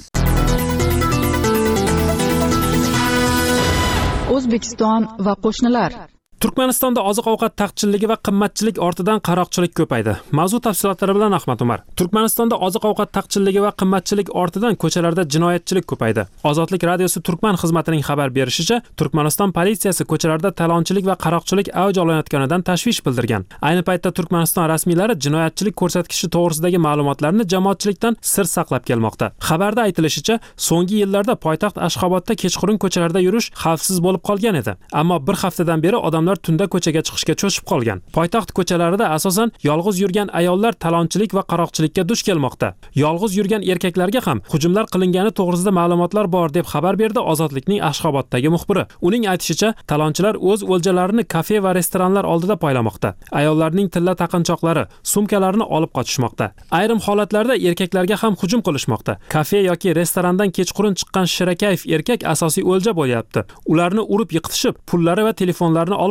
O'zbekiston va qo'shnilar. Turkmanistonda oziq-ovqat taqchilligi va qimmatchilik ortidan qaroqchilik ko'paydi. Mavzu tafsilotlari bilan Ahmad Umar. Turkmanistonda oziq-ovqat taqchilligi va qimmatchilik ortidan ko'chalarda jinoyatchilik ko'paydi. Ozodlik radiosi Turkman xizmatining xabar berishicha, Turkmaniston politsiyasi ko'chalarda talonchilik va qaroqchilik avj olayotganidan tashvish bildirgan. Ayni paytda Turkmaniston rasmiylari jinoyatchilik ko'rsatkichi to'g'risidagi ma'lumotlarni jamoatchilikdan sir saqlab kelmoqda. Xabarda aytilishicha, so'nggi yillarda poytaxt Ashxobodda kechqurun ko'chalarda yurish xavfsiz bo'lib qolgan edi. Ammo bir haftadan beri odamlar tunda ko'chaga chiqishga cho'chib qolgan. Poytaxt ko'chalarida asosan yolg'iz yurgan ayollar talonchilik va qaroqchilikka duch kelmoqda. Yolg'iz yurgan erkaklarga ham hujumlar qilingani to'g'risida ma'lumotlar bor deb xabar berdi Ozodlikning Ashxoboddagi muxbiri. Uning aytishicha, talonchilar o'z o'ljalarini kafe va restoranlar oldida poylamoqda. Ayollarning tilla taqinchoqlari, sumkalarini olib qochishmoqda. Ayrim holatlarda erkaklarga ham hujum qilishmoqda. Kafe yoki restorandan kechqurun chiqqan shirakayf erkak asosiy o'lja bo'lyapti. Ularni urib yiqitishib, pullari va telefonlarini olib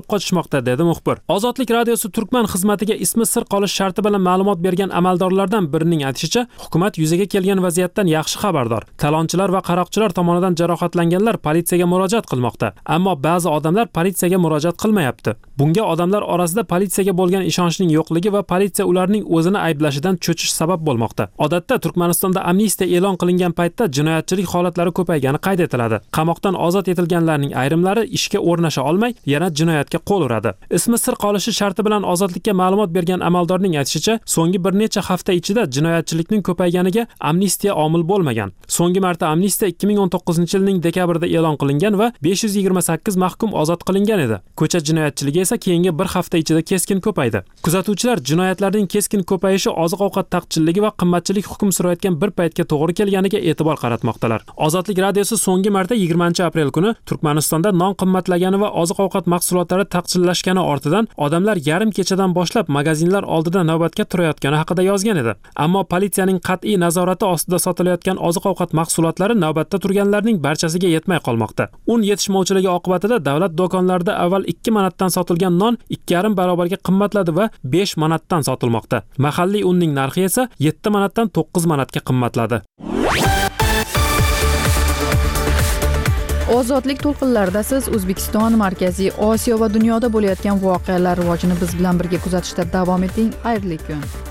qochishmoqda, dedi muxbir. Ozodlik radiosi Turkman xizmatiga ismi sir qolish sharti bilan ma'lumot bergan amaldorlardan birining aytishicha, hukumat yuzaga kelgan vaziyatdan yaxshi xabardor. Talonchilar va qaroqchilar tomonidan jarohatlanganlar politsiyaga murojaat qilmoqda, ammo ba'zi odamlar politsiyaga murojaat qilmayapti. Bunga odamlar orasida politsiyaga bo'lgan ishonchning yo'qligi va politsiya ularning o'zini ayblashidan cho'chish sabab bo'lmoqda. Odatda Turkmanistonda amnistiya e'lon qilingan paytda jinoyatchilik holatlari ko'paygani qayd etiladi. Qamoqdan ozod etilganlarning ayrimlari ishga o'rnasha olmay, yana jinoyatga qo'l uradi. Ismi sir qolishi sharti bilan ozodlikka ma'lumot bergan amaldorning aytishicha, so'nggi bir necha hafta ichida jinoyatchilikning ko'payganiga amnistiya omil bo'lmagan. So'nggi marta amnistiya ikki ming o'n to'qqizinchi yilning dekabrida e'lon qilingan va besh yuz yigirma sakkiz mahkum ozod qilingan edi. Ko'cha jinoyatchiligi esa keyingi bir hafta ichida keskin ko'paydi. Kuzatuvchilar jinoyatlarning keskin ko'payishi oziq-ovqat taqchilligi va qimmatchilik hukm surayotgan bir paytga to'g'ri kelganiga e'tibor qaratmoqdalar. Ozodlik radiosi so'nggi marta yigirmanchi aprel kuni Turkmanistonda non qimmatlagani va oziq-ovqat mahsulotlari taqchillashgani ortidan odamlar yarim kechadan boshlab magazinlar oldida navbatga turayotgani haqida yozgan edi. Ammo politsiyaning qat'iy nazorati ostida sotilayotgan oziq-ovqat mahsulotlari navbatda turganlarning barchasiga yetmay qolmoqda. Un yetishmovchiligi oqibatida davlat do'konlarida avval ikki manatdan sotilgan non ikki yarim barobarga qimmatladi va besh manatdan sotilmoqda. Mahalliy unning narxi esa yetti manatdan to'qqiz manatga qimmatladi. Ozodlik to'lqinlarida siz O'zbekiston, Markaziy Osiyo va dunyoda bo'layotgan voqealar rivojini biz bilan birga kuzatishda davom eting. Xayrli kun.